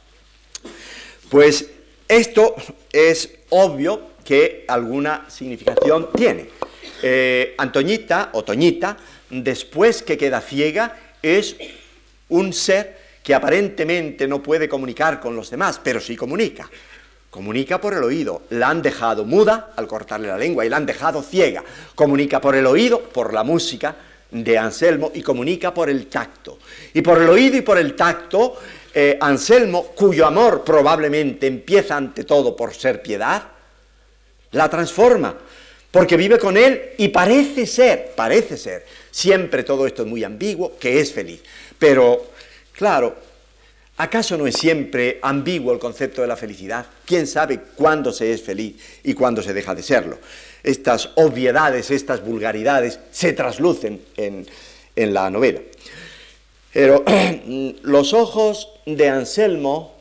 Pues esto es obvio que alguna significación tiene. Antoñita o Toñita, después que queda ciega, es un ser que aparentemente no puede comunicar con los demás, pero sí comunica. Comunica por el oído. La han dejado muda al cortarle la lengua y la han dejado ciega. Comunica por el oído, por la música de Anselmo, y comunica por el tacto. Y por el oído y por el tacto, Anselmo, cuyo amor probablemente empieza ante todo por ser piedad, la transforma, porque vive con él y parece ser, siempre todo esto es muy ambiguo, que es feliz. Pero, claro, ¿acaso no es siempre ambiguo el concepto de la felicidad? ¿Quién sabe cuándo se es feliz y cuándo se deja de serlo? Estas obviedades, estas vulgaridades se traslucen en la novela. Pero los ojos de Anselmo,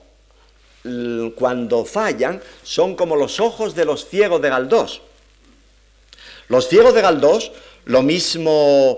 cuando fallan, son como los ojos de los ciegos de Galdós. Los ciegos de Galdós, lo mismo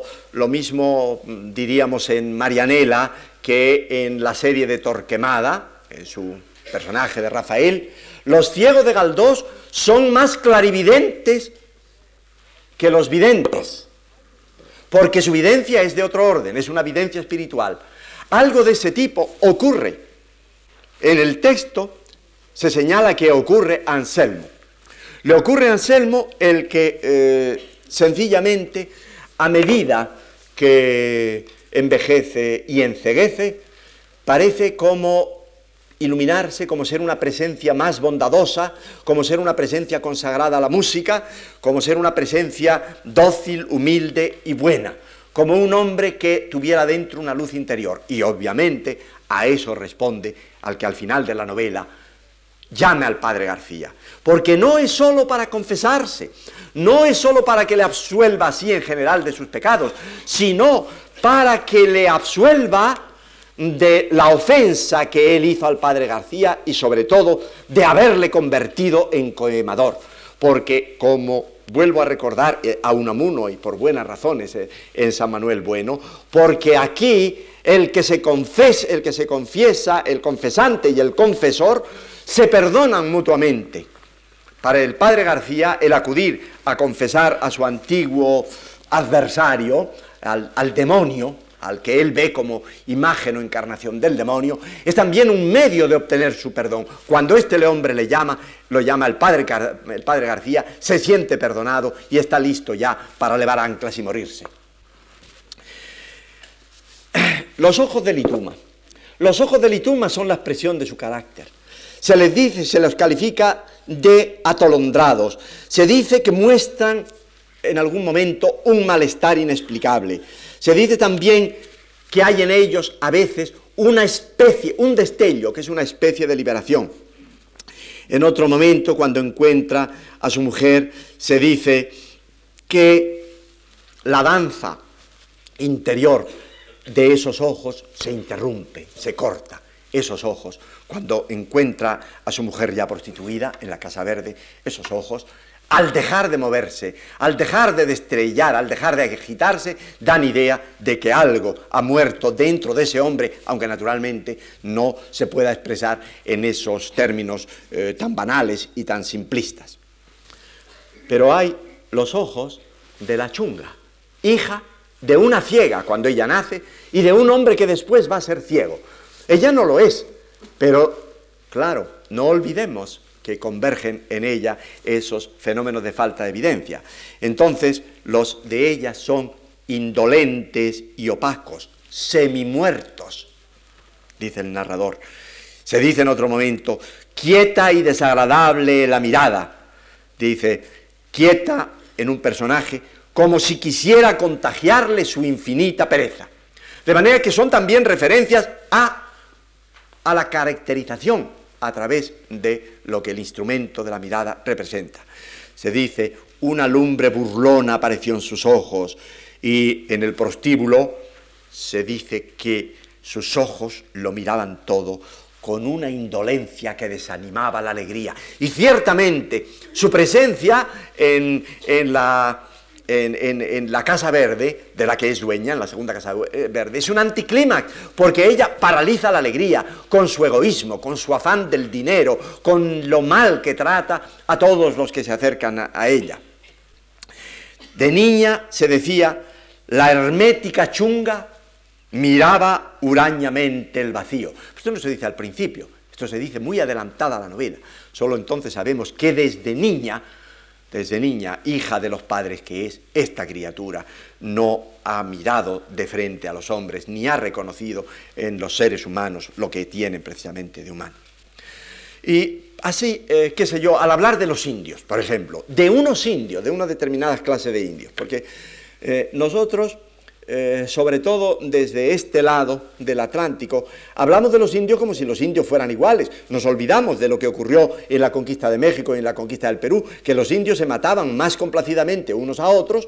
diríamos en Marianela que en la serie de Torquemada, en su personaje de Rafael, los ciegos de Galdós son más clarividentes que los videntes, porque su videncia es de otro orden, es una videncia espiritual. Algo de ese tipo ocurre. En el texto se señala que ocurre a Anselmo. Le ocurre a Anselmo el que sencillamente, a medida que envejece y enceguece, parece como iluminarse, como ser una presencia más bondadosa, como ser una presencia consagrada a la música, como ser una presencia dócil, humilde y buena, como un hombre que tuviera dentro una luz interior. Y obviamente a eso responde al que al final de la novela llame al padre García, porque no es solo para confesarse, no es solo para que le absuelva así en general de sus pecados, sino para que le absuelva de la ofensa que él hizo al padre García y sobre todo de haberle convertido en coemador, porque como vuelvo a recordar a Unamuno y por buenas razones en San Manuel Bueno, porque aquí el que se confiesa, el confesante y el confesor se perdonan mutuamente. Para el padre García el acudir a confesar a su antiguo adversario, al demonio, al que él ve como imagen o encarnación del demonio, es también un medio de obtener su perdón. Cuando este hombre lo llama el padre García, se siente perdonado y está listo ya para levar anclas y morirse. Los ojos de Lituma. Los ojos de Lituma son la expresión de su carácter. Se les dice, se los califica de atolondrados. Se dice que muestran en algún momento un malestar inexplicable. Se dice también que hay en ellos a veces una especie, un destello, que es una especie de liberación. En otro momento, cuando encuentra a su mujer, se dice que la danza interior de esos ojos se interrumpe, se corta. Esos ojos, cuando encuentra a su mujer ya prostituida en la Casa Verde, esos ojos, al dejar de moverse, al dejar de destellar, al dejar de agitarse, dan idea de que algo ha muerto dentro de ese hombre, aunque naturalmente no se pueda expresar en esos términos tan banales y tan simplistas. Pero hay los ojos de la chunga, hija de una ciega cuando ella nace y de un hombre que después va a ser ciego. Ella no lo es, pero claro, no olvidemos que convergen en ella esos fenómenos de falta de evidencia. Entonces, los de ella son indolentes y opacos, semimuertos, dice el narrador. Se dice en otro momento, quieta y desagradable la mirada. Dice, quieta en un personaje, como si quisiera contagiarle su infinita pereza. De manera que son también referencias a la caracterización a través de lo que el instrumento de la mirada representa. Se dice, una lumbre burlona apareció en sus ojos, y en el prostíbulo se dice que sus ojos lo miraban todo con una indolencia que desanimaba la alegría. Y ciertamente su presencia en la Casa Verde, de la que es dueña, en la segunda Casa Verde, es un anticlímax, porque ella paraliza la alegría con su egoísmo, con su afán del dinero, con lo mal que trata a todos los que se acercan a ella. De niña, se decía, la hermética chunga miraba hurañamente el vacío. Esto no se dice al principio, esto se dice muy adelantada a la novela. Solo entonces sabemos que desde niña, hija de los padres que es, esta criatura no ha mirado de frente a los hombres, ni ha reconocido en los seres humanos lo que tienen precisamente de humano. Y así, qué sé yo, al hablar de los indios, por ejemplo, de unos indios, de una determinada clase de indios, porque nosotros, sobre todo desde este lado del Atlántico, hablamos de los indios como si los indios fueran iguales. Nos olvidamos de lo que ocurrió en la conquista de México y en la conquista del Perú, que los indios se mataban más complacidamente unos a otros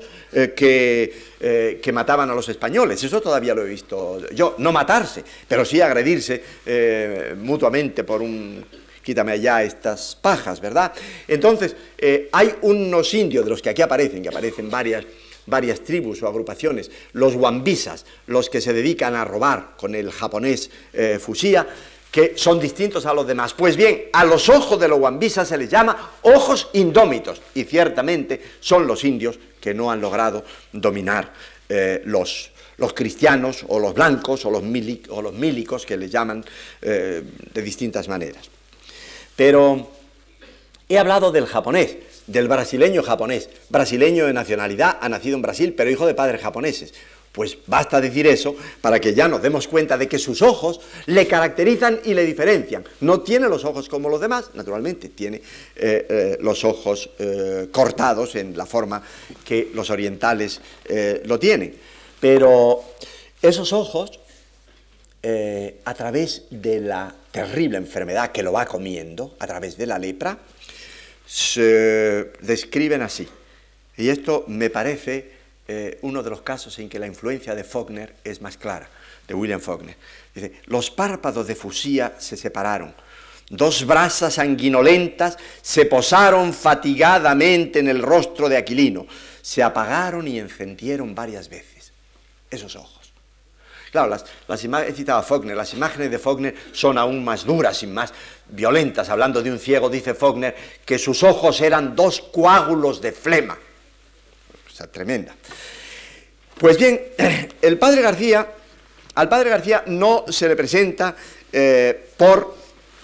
que mataban a los españoles. Eso todavía lo he visto yo, no matarse, pero sí agredirse mutuamente por un quítame allá estas pajas, ¿verdad? Entonces, hay unos indios de los que aquí aparecen, que aparecen varias tribus o agrupaciones, los wambisas, los que se dedican a robar con el japonés fushia, que son distintos a los demás. Pues bien, a los ojos de los wambisas se les llama ojos indómitos, y ciertamente son los indios que no han logrado dominar los cristianos, o los blancos, o los mílicos, que les llaman de distintas maneras. Pero he hablado del japonés, del brasileño japonés, brasileño de nacionalidad, ha nacido en Brasil, pero hijo de padres japoneses. Pues basta decir eso para que ya nos demos cuenta de que sus ojos le caracterizan y le diferencian. No tiene los ojos como los demás, naturalmente, tiene los ojos cortados en la forma que los orientales lo tienen. Pero esos ojos a través de la terrible enfermedad que lo va comiendo, a través de la lepra, se describen así. Y esto me parece uno de los casos en que la influencia de Faulkner es más clara, de William Faulkner. Dice, los párpados de Fusía se separaron, dos brasas sanguinolentas se posaron fatigadamente en el rostro de Aquilino, se apagaron y encendieron varias veces esos ojos. Claro, las imágenes, he citado a Faulkner, las imágenes de Faulkner son aún más duras y más violentas. Hablando de un ciego, dice Faulkner que sus ojos eran dos coágulos de flema. O sea, tremenda. Pues bien, al padre García no se le presenta por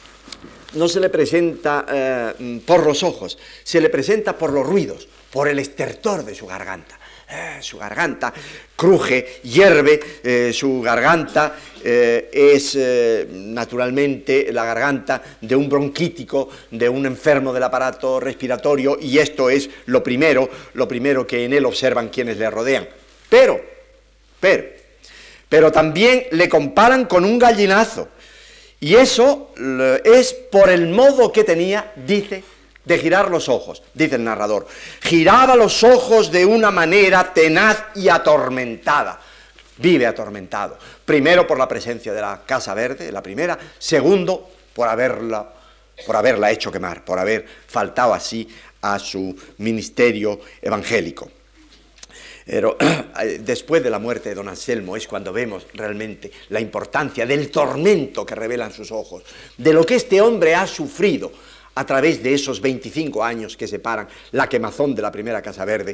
los ojos, se le presenta por los ruidos, por el estertor de su garganta. Su garganta cruje, hierve, su garganta es naturalmente la garganta de un bronquítico, de un enfermo del aparato respiratorio, y esto es lo primero que en él observan quienes le rodean. Pero también le comparan con un gallinazo, y eso es por el modo que tenía, dice, de girar los ojos, dice el narrador. Giraba los ojos de una manera tenaz y atormentada. Vive atormentado. Primero por la presencia de la Casa Verde, la primera. Segundo, por haberla hecho quemar, por haber faltado así a su ministerio evangélico. Pero después de la muerte de don Anselmo es cuando vemos realmente la importancia del tormento que revelan sus ojos, de lo que este hombre ha sufrido a través de esos 25 años que separan la quemazón de la primera Casa Verde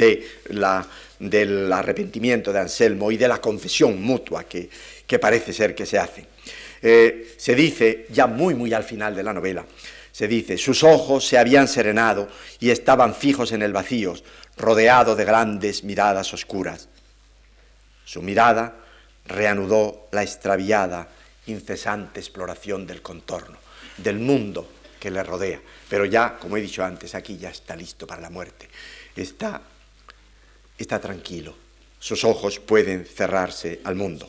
del arrepentimiento de Anselmo y de la confesión mutua que parece ser que se hace. Se dice, ya muy al final de la novela, se dice, sus ojos se habían serenado y estaban fijos en el vacío, rodeado de grandes miradas oscuras. Su mirada reanudó la extraviada, incesante exploración del contorno, del mundo que le rodea, pero ya, como he dicho antes, aquí ya está listo para la muerte, está tranquilo, sus ojos pueden cerrarse al mundo.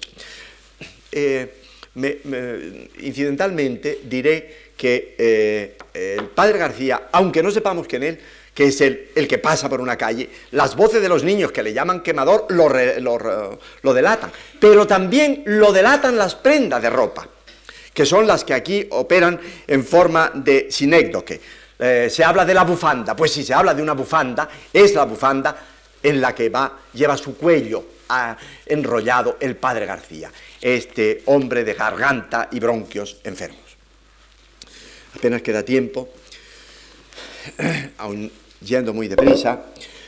Incidentalmente diré que el padre García, aunque no sepamos que en él, que es el que pasa por una calle, las voces de los niños que le llaman quemador lo delatan, pero también lo delatan las prendas de ropa, que son las que aquí operan en forma de sinécdoque. Se habla de la bufanda, pues si se habla de una bufanda, es la bufanda en la que lleva su cuello enrollado el padre García, este hombre de garganta y bronquios enfermos. Apenas queda tiempo, aún yendo muy deprisa,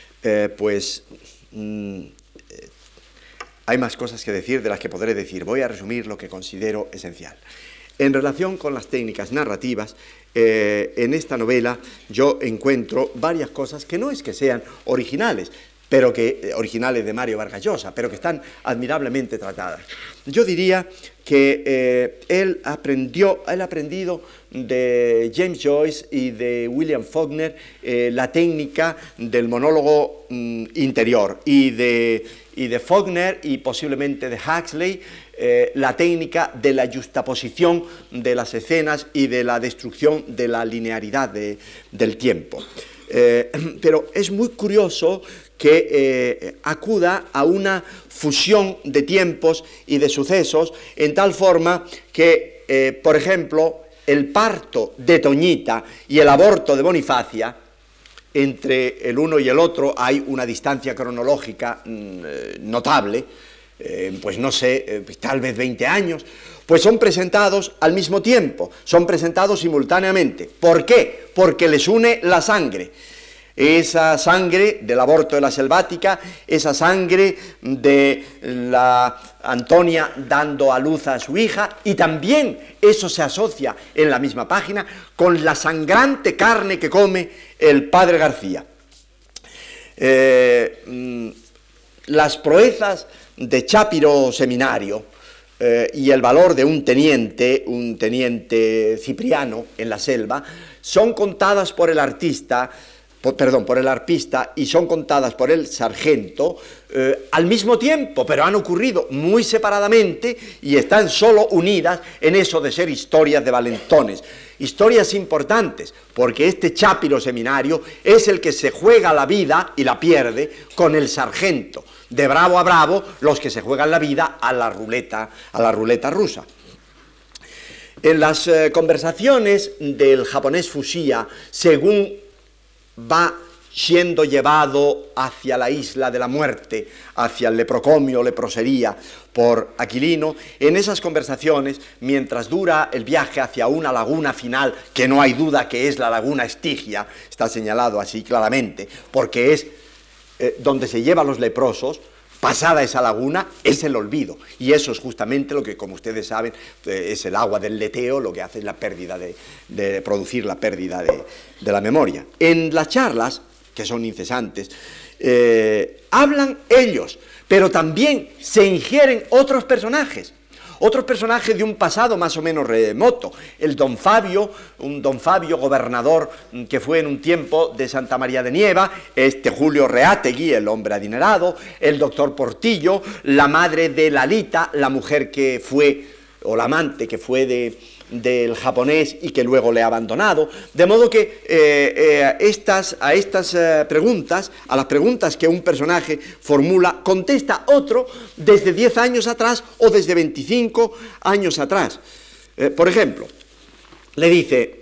hay más cosas que decir de las que podré decir. Voy a resumir lo que considero esencial. En relación con las técnicas narrativas, en esta novela yo encuentro varias cosas que no es que sean originales, originales de Mario Vargas Llosa, pero que están admirablemente tratadas. Yo diría que él ha aprendido de James Joyce y de William Faulkner la técnica del monólogo interior, y de Faulkner y posiblemente de Huxley la técnica de la justaposición de las escenas y de la destrucción de la linearidad del tiempo. Pero es muy curioso que acuda a una fusión de tiempos y de sucesos en tal forma que, por ejemplo, el parto de Toñita y el aborto de Bonifacia, entre el uno y el otro hay una distancia cronológica notable, pues no sé, tal vez 20 años, pues son presentados al mismo tiempo, son presentados simultáneamente. ¿Por qué? Porque les une la sangre. Esa sangre del aborto de la selvática, esa sangre de la Antonia dando a luz a su hija, y también eso se asocia en la misma página con la sangrante carne que come el padre García. Las proezas de Chápiro Seminario y el valor de un teniente Cipriano en la selva, son contadas por el artista por el arpista y son contadas por el sargento al mismo tiempo, pero han ocurrido muy separadamente y están solo unidas en eso de ser historias de valentones. Historias importantes, porque este chápiro seminario es el que se juega la vida y la pierde con el sargento. De bravo a bravo, los que se juegan la vida a la ruleta rusa. En las conversaciones del japonés Fushia, según va siendo llevado hacia la isla de la muerte, hacia el leprocomio, leprosería, por Aquilino, en esas conversaciones, mientras dura el viaje hacia una laguna final, que no hay duda que es la laguna Estigia, está señalado así claramente, porque es donde se lleva a los leprosos, pasada esa laguna, es el olvido. Y eso es justamente lo que, como ustedes saben, es el agua del leteo, lo que hace es la pérdida de producir la pérdida de la memoria. En las charlas, que son incesantes, hablan ellos, pero también se ingieren otros personajes de un pasado más o menos remoto. El don Fabio, un don Fabio gobernador que fue en un tiempo de Santa María de Nieva, Julio Reátegui, el hombre adinerado, el doctor Portillo, la madre de Lalita, la mujer que fue, o la amante que fue del japonés y que luego le ha abandonado, de modo que a las preguntas que un personaje formula, contesta otro desde 10 años atrás o desde 25 años atrás. Por ejemplo, le dice,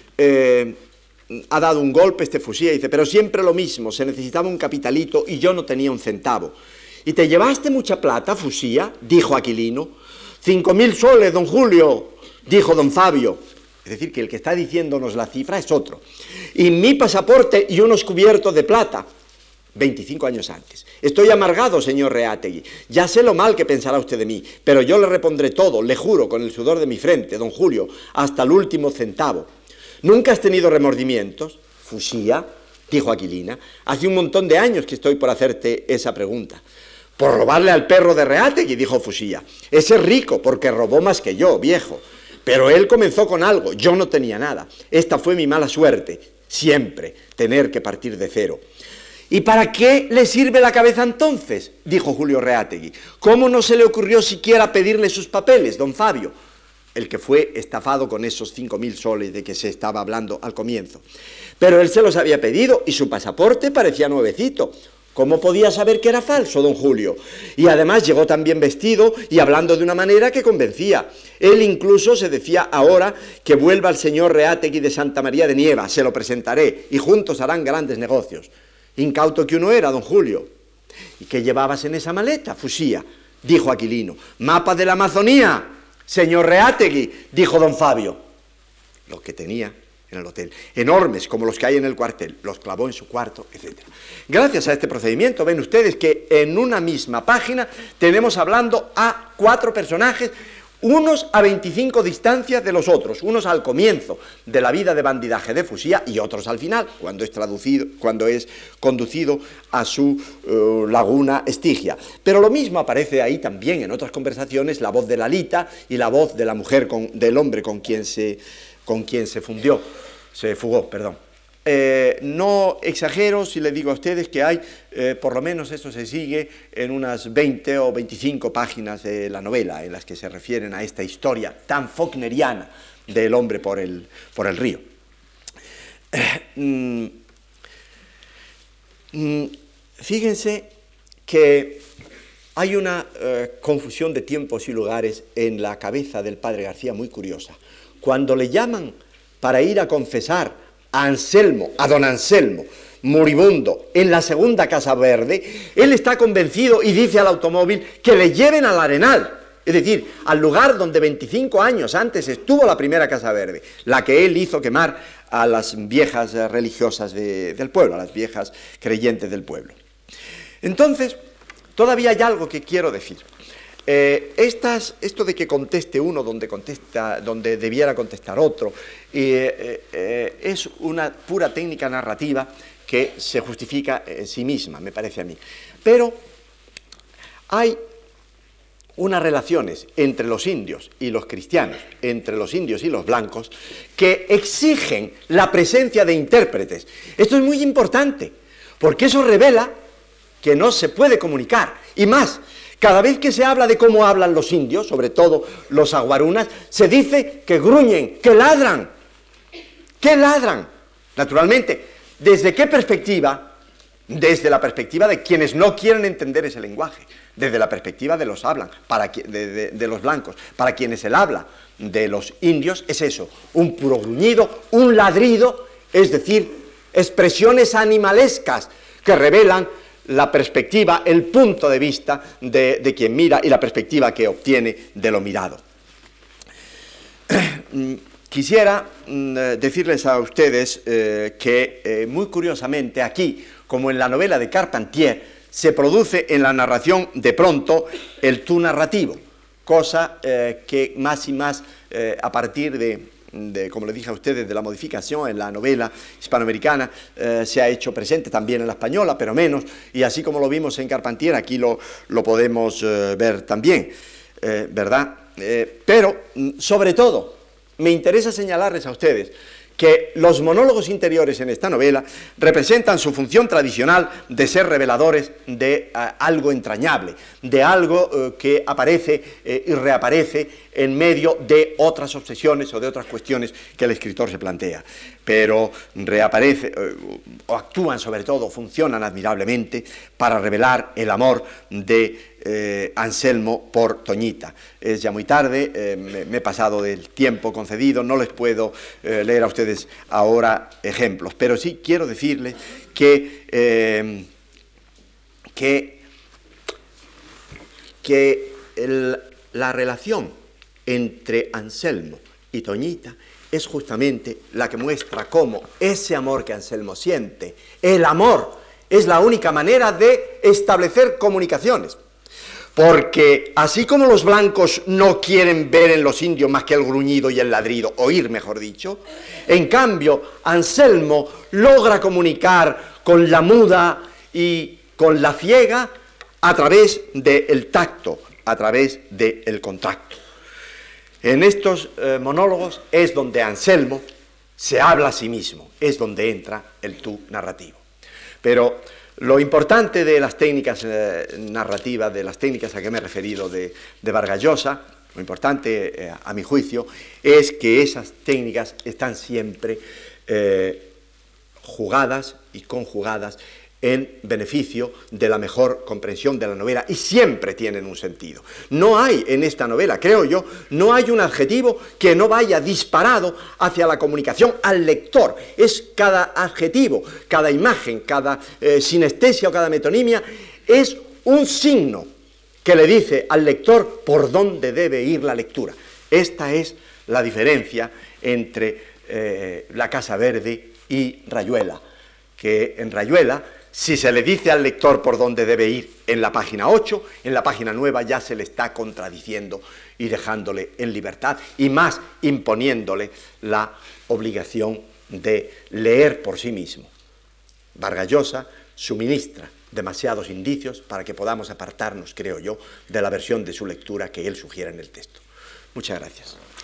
ha dado un golpe Fushia, dice, pero siempre lo mismo, se necesitaba un capitalito y yo no tenía un centavo. ¿Y te llevaste mucha plata, Fushia?, dijo Aquilino. 5.000 soles, don Julio, dijo don Fabio. Es decir, que el que está diciéndonos la cifra es otro. Y mi pasaporte y unos cubiertos de plata, 25 años antes. Estoy amargado, señor Reátegui. Ya sé lo mal que pensará usted de mí, pero yo le repondré todo, le juro, con el sudor de mi frente, don Julio, hasta el último centavo. ¿Nunca has tenido remordimientos, Fushia?, dijo Aquilina. Hace un montón de años que estoy por hacerte esa pregunta. Por robarle al perro de Reátegui, dijo Fushia. Ese es rico, porque robó más que yo, viejo. Pero él comenzó con algo, yo no tenía nada. Esta fue mi mala suerte, siempre, tener que partir de cero. ¿Y para qué le sirve la cabeza entonces?, dijo Julio Reátegui. ¿Cómo no se le ocurrió siquiera pedirle sus papeles, don Fabio? El que fue estafado con esos 5.000 soles de que se estaba hablando al comienzo. Pero él se los había pedido y su pasaporte parecía nuevecito. ¿Cómo podía saber que era falso, don Julio? Y además llegó tan bien vestido y hablando de una manera que convencía. Él incluso se decía ahora que vuelva el señor Reátegui de Santa María de Nieva, se lo presentaré y juntos harán grandes negocios. Incauto que uno era, don Julio. ¿Y qué llevabas en esa maleta, Fushia?, dijo Aquilino. Mapa de la Amazonía, señor Reátegui, dijo don Fabio. Lo que tenía en el hotel, enormes como los que hay en el cuartel, los clavó en su cuarto, etc. Gracias a este procedimiento ven ustedes que en una misma página tenemos hablando a 4 personajes, unos a 25 distancias de los otros, unos al comienzo de la vida de bandidaje de Fushia y otros al final, cuando es conducido a su laguna Estigia. Pero lo mismo aparece ahí también en otras conversaciones, la voz de Lalita y la voz de la mujer, del hombre con quien se fugó. No exagero si le digo a ustedes que hay, por lo menos eso se sigue en unas 20 o 25 páginas de la novela en las que se refieren a esta historia tan faulkneriana del hombre por el río. Fíjense que hay una confusión de tiempos y lugares en la cabeza del padre García muy curiosa. Cuando le llaman para ir a confesar a don Anselmo, moribundo, en la segunda Casa Verde, él está convencido y dice al automóvil que le lleven al Arenal, es decir, al lugar donde 25 años antes estuvo la primera Casa Verde, la que él hizo quemar a las viejas religiosas del pueblo, a las viejas creyentes del pueblo. Entonces, todavía hay algo que quiero decir. Esto de que conteste uno donde debiera contestar otro, es una pura técnica narrativa que se justifica en sí misma, me parece a mí. Pero hay unas relaciones entre los indios y los cristianos, entre los indios y los blancos, que exigen la presencia de intérpretes. Esto es muy importante, porque eso revela que no se puede comunicar. Y más, cada vez que se habla de cómo hablan los indios, sobre todo los aguarunas, se dice que gruñen, que ladran. ¿Qué ladran? Naturalmente, ¿desde qué perspectiva? Desde la perspectiva de quienes no quieren entender ese lenguaje, desde la perspectiva de los hablan, de los blancos. Para quienes el habla de los indios es eso, un puro gruñido, un ladrido, es decir, expresiones animalescas que revelan la perspectiva, el punto de vista de quien mira y la perspectiva que obtiene de lo mirado. Quisiera decirles a ustedes que muy curiosamente aquí, como en la novela de Carpentier, se produce en la narración de pronto el tú narrativo, cosa que más y más a partir de, como le dije a ustedes, de la modificación en la novela hispanoamericana se ha hecho presente también en la española, pero menos, y así como lo vimos en Carpentier, aquí lo podemos ver también, ¿verdad? Pero, sobre todo, me interesa señalarles a ustedes que los monólogos interiores en esta novela representan su función tradicional de ser reveladores de algo entrañable, de algo que aparece y reaparece en medio de otras obsesiones o de otras cuestiones que el escritor se plantea. Pero reaparece, o actúan sobre todo, funcionan admirablemente para revelar el amor de Anselmo por Toñita. Es ya muy tarde, me he pasado del tiempo concedido, no les puedo leer a ustedes ahora ejemplos, pero sí quiero decirles que la relación entre Anselmo y Toñita es justamente la que muestra cómo ese amor que Anselmo siente, el amor, es la única manera de establecer comunicaciones. Porque así como los blancos no quieren ver en los indios más que el gruñido y el ladrido, oír mejor dicho, en cambio Anselmo logra comunicar con la muda y con la ciega a través del tacto, a través del contacto. En estos monólogos es donde Anselmo se habla a sí mismo, es donde entra el tú narrativo. Pero lo importante de las técnicas narrativas, de las técnicas a que me he referido de Vargas Llosa, lo importante a mi juicio, es que esas técnicas están siempre jugadas y conjugadas en beneficio de la mejor comprensión de la novela, y siempre tienen un sentido. No hay en esta novela, creo yo, no hay un adjetivo que no vaya disparado hacia la comunicación al lector. Es cada adjetivo, cada imagen, cada sinestesia o cada metonimia, es un signo que le dice al lector por dónde debe ir la lectura. Esta es la diferencia entre La Casa Verde y Rayuela, que en Rayuela, si se le dice al lector por dónde debe ir en la página 8, en la página 9 ya se le está contradiciendo y dejándole en libertad, y más imponiéndole la obligación de leer por sí mismo. Vargas Llosa suministra demasiados indicios para que podamos apartarnos, creo yo, de la versión de su lectura que él sugiere en el texto. Muchas gracias.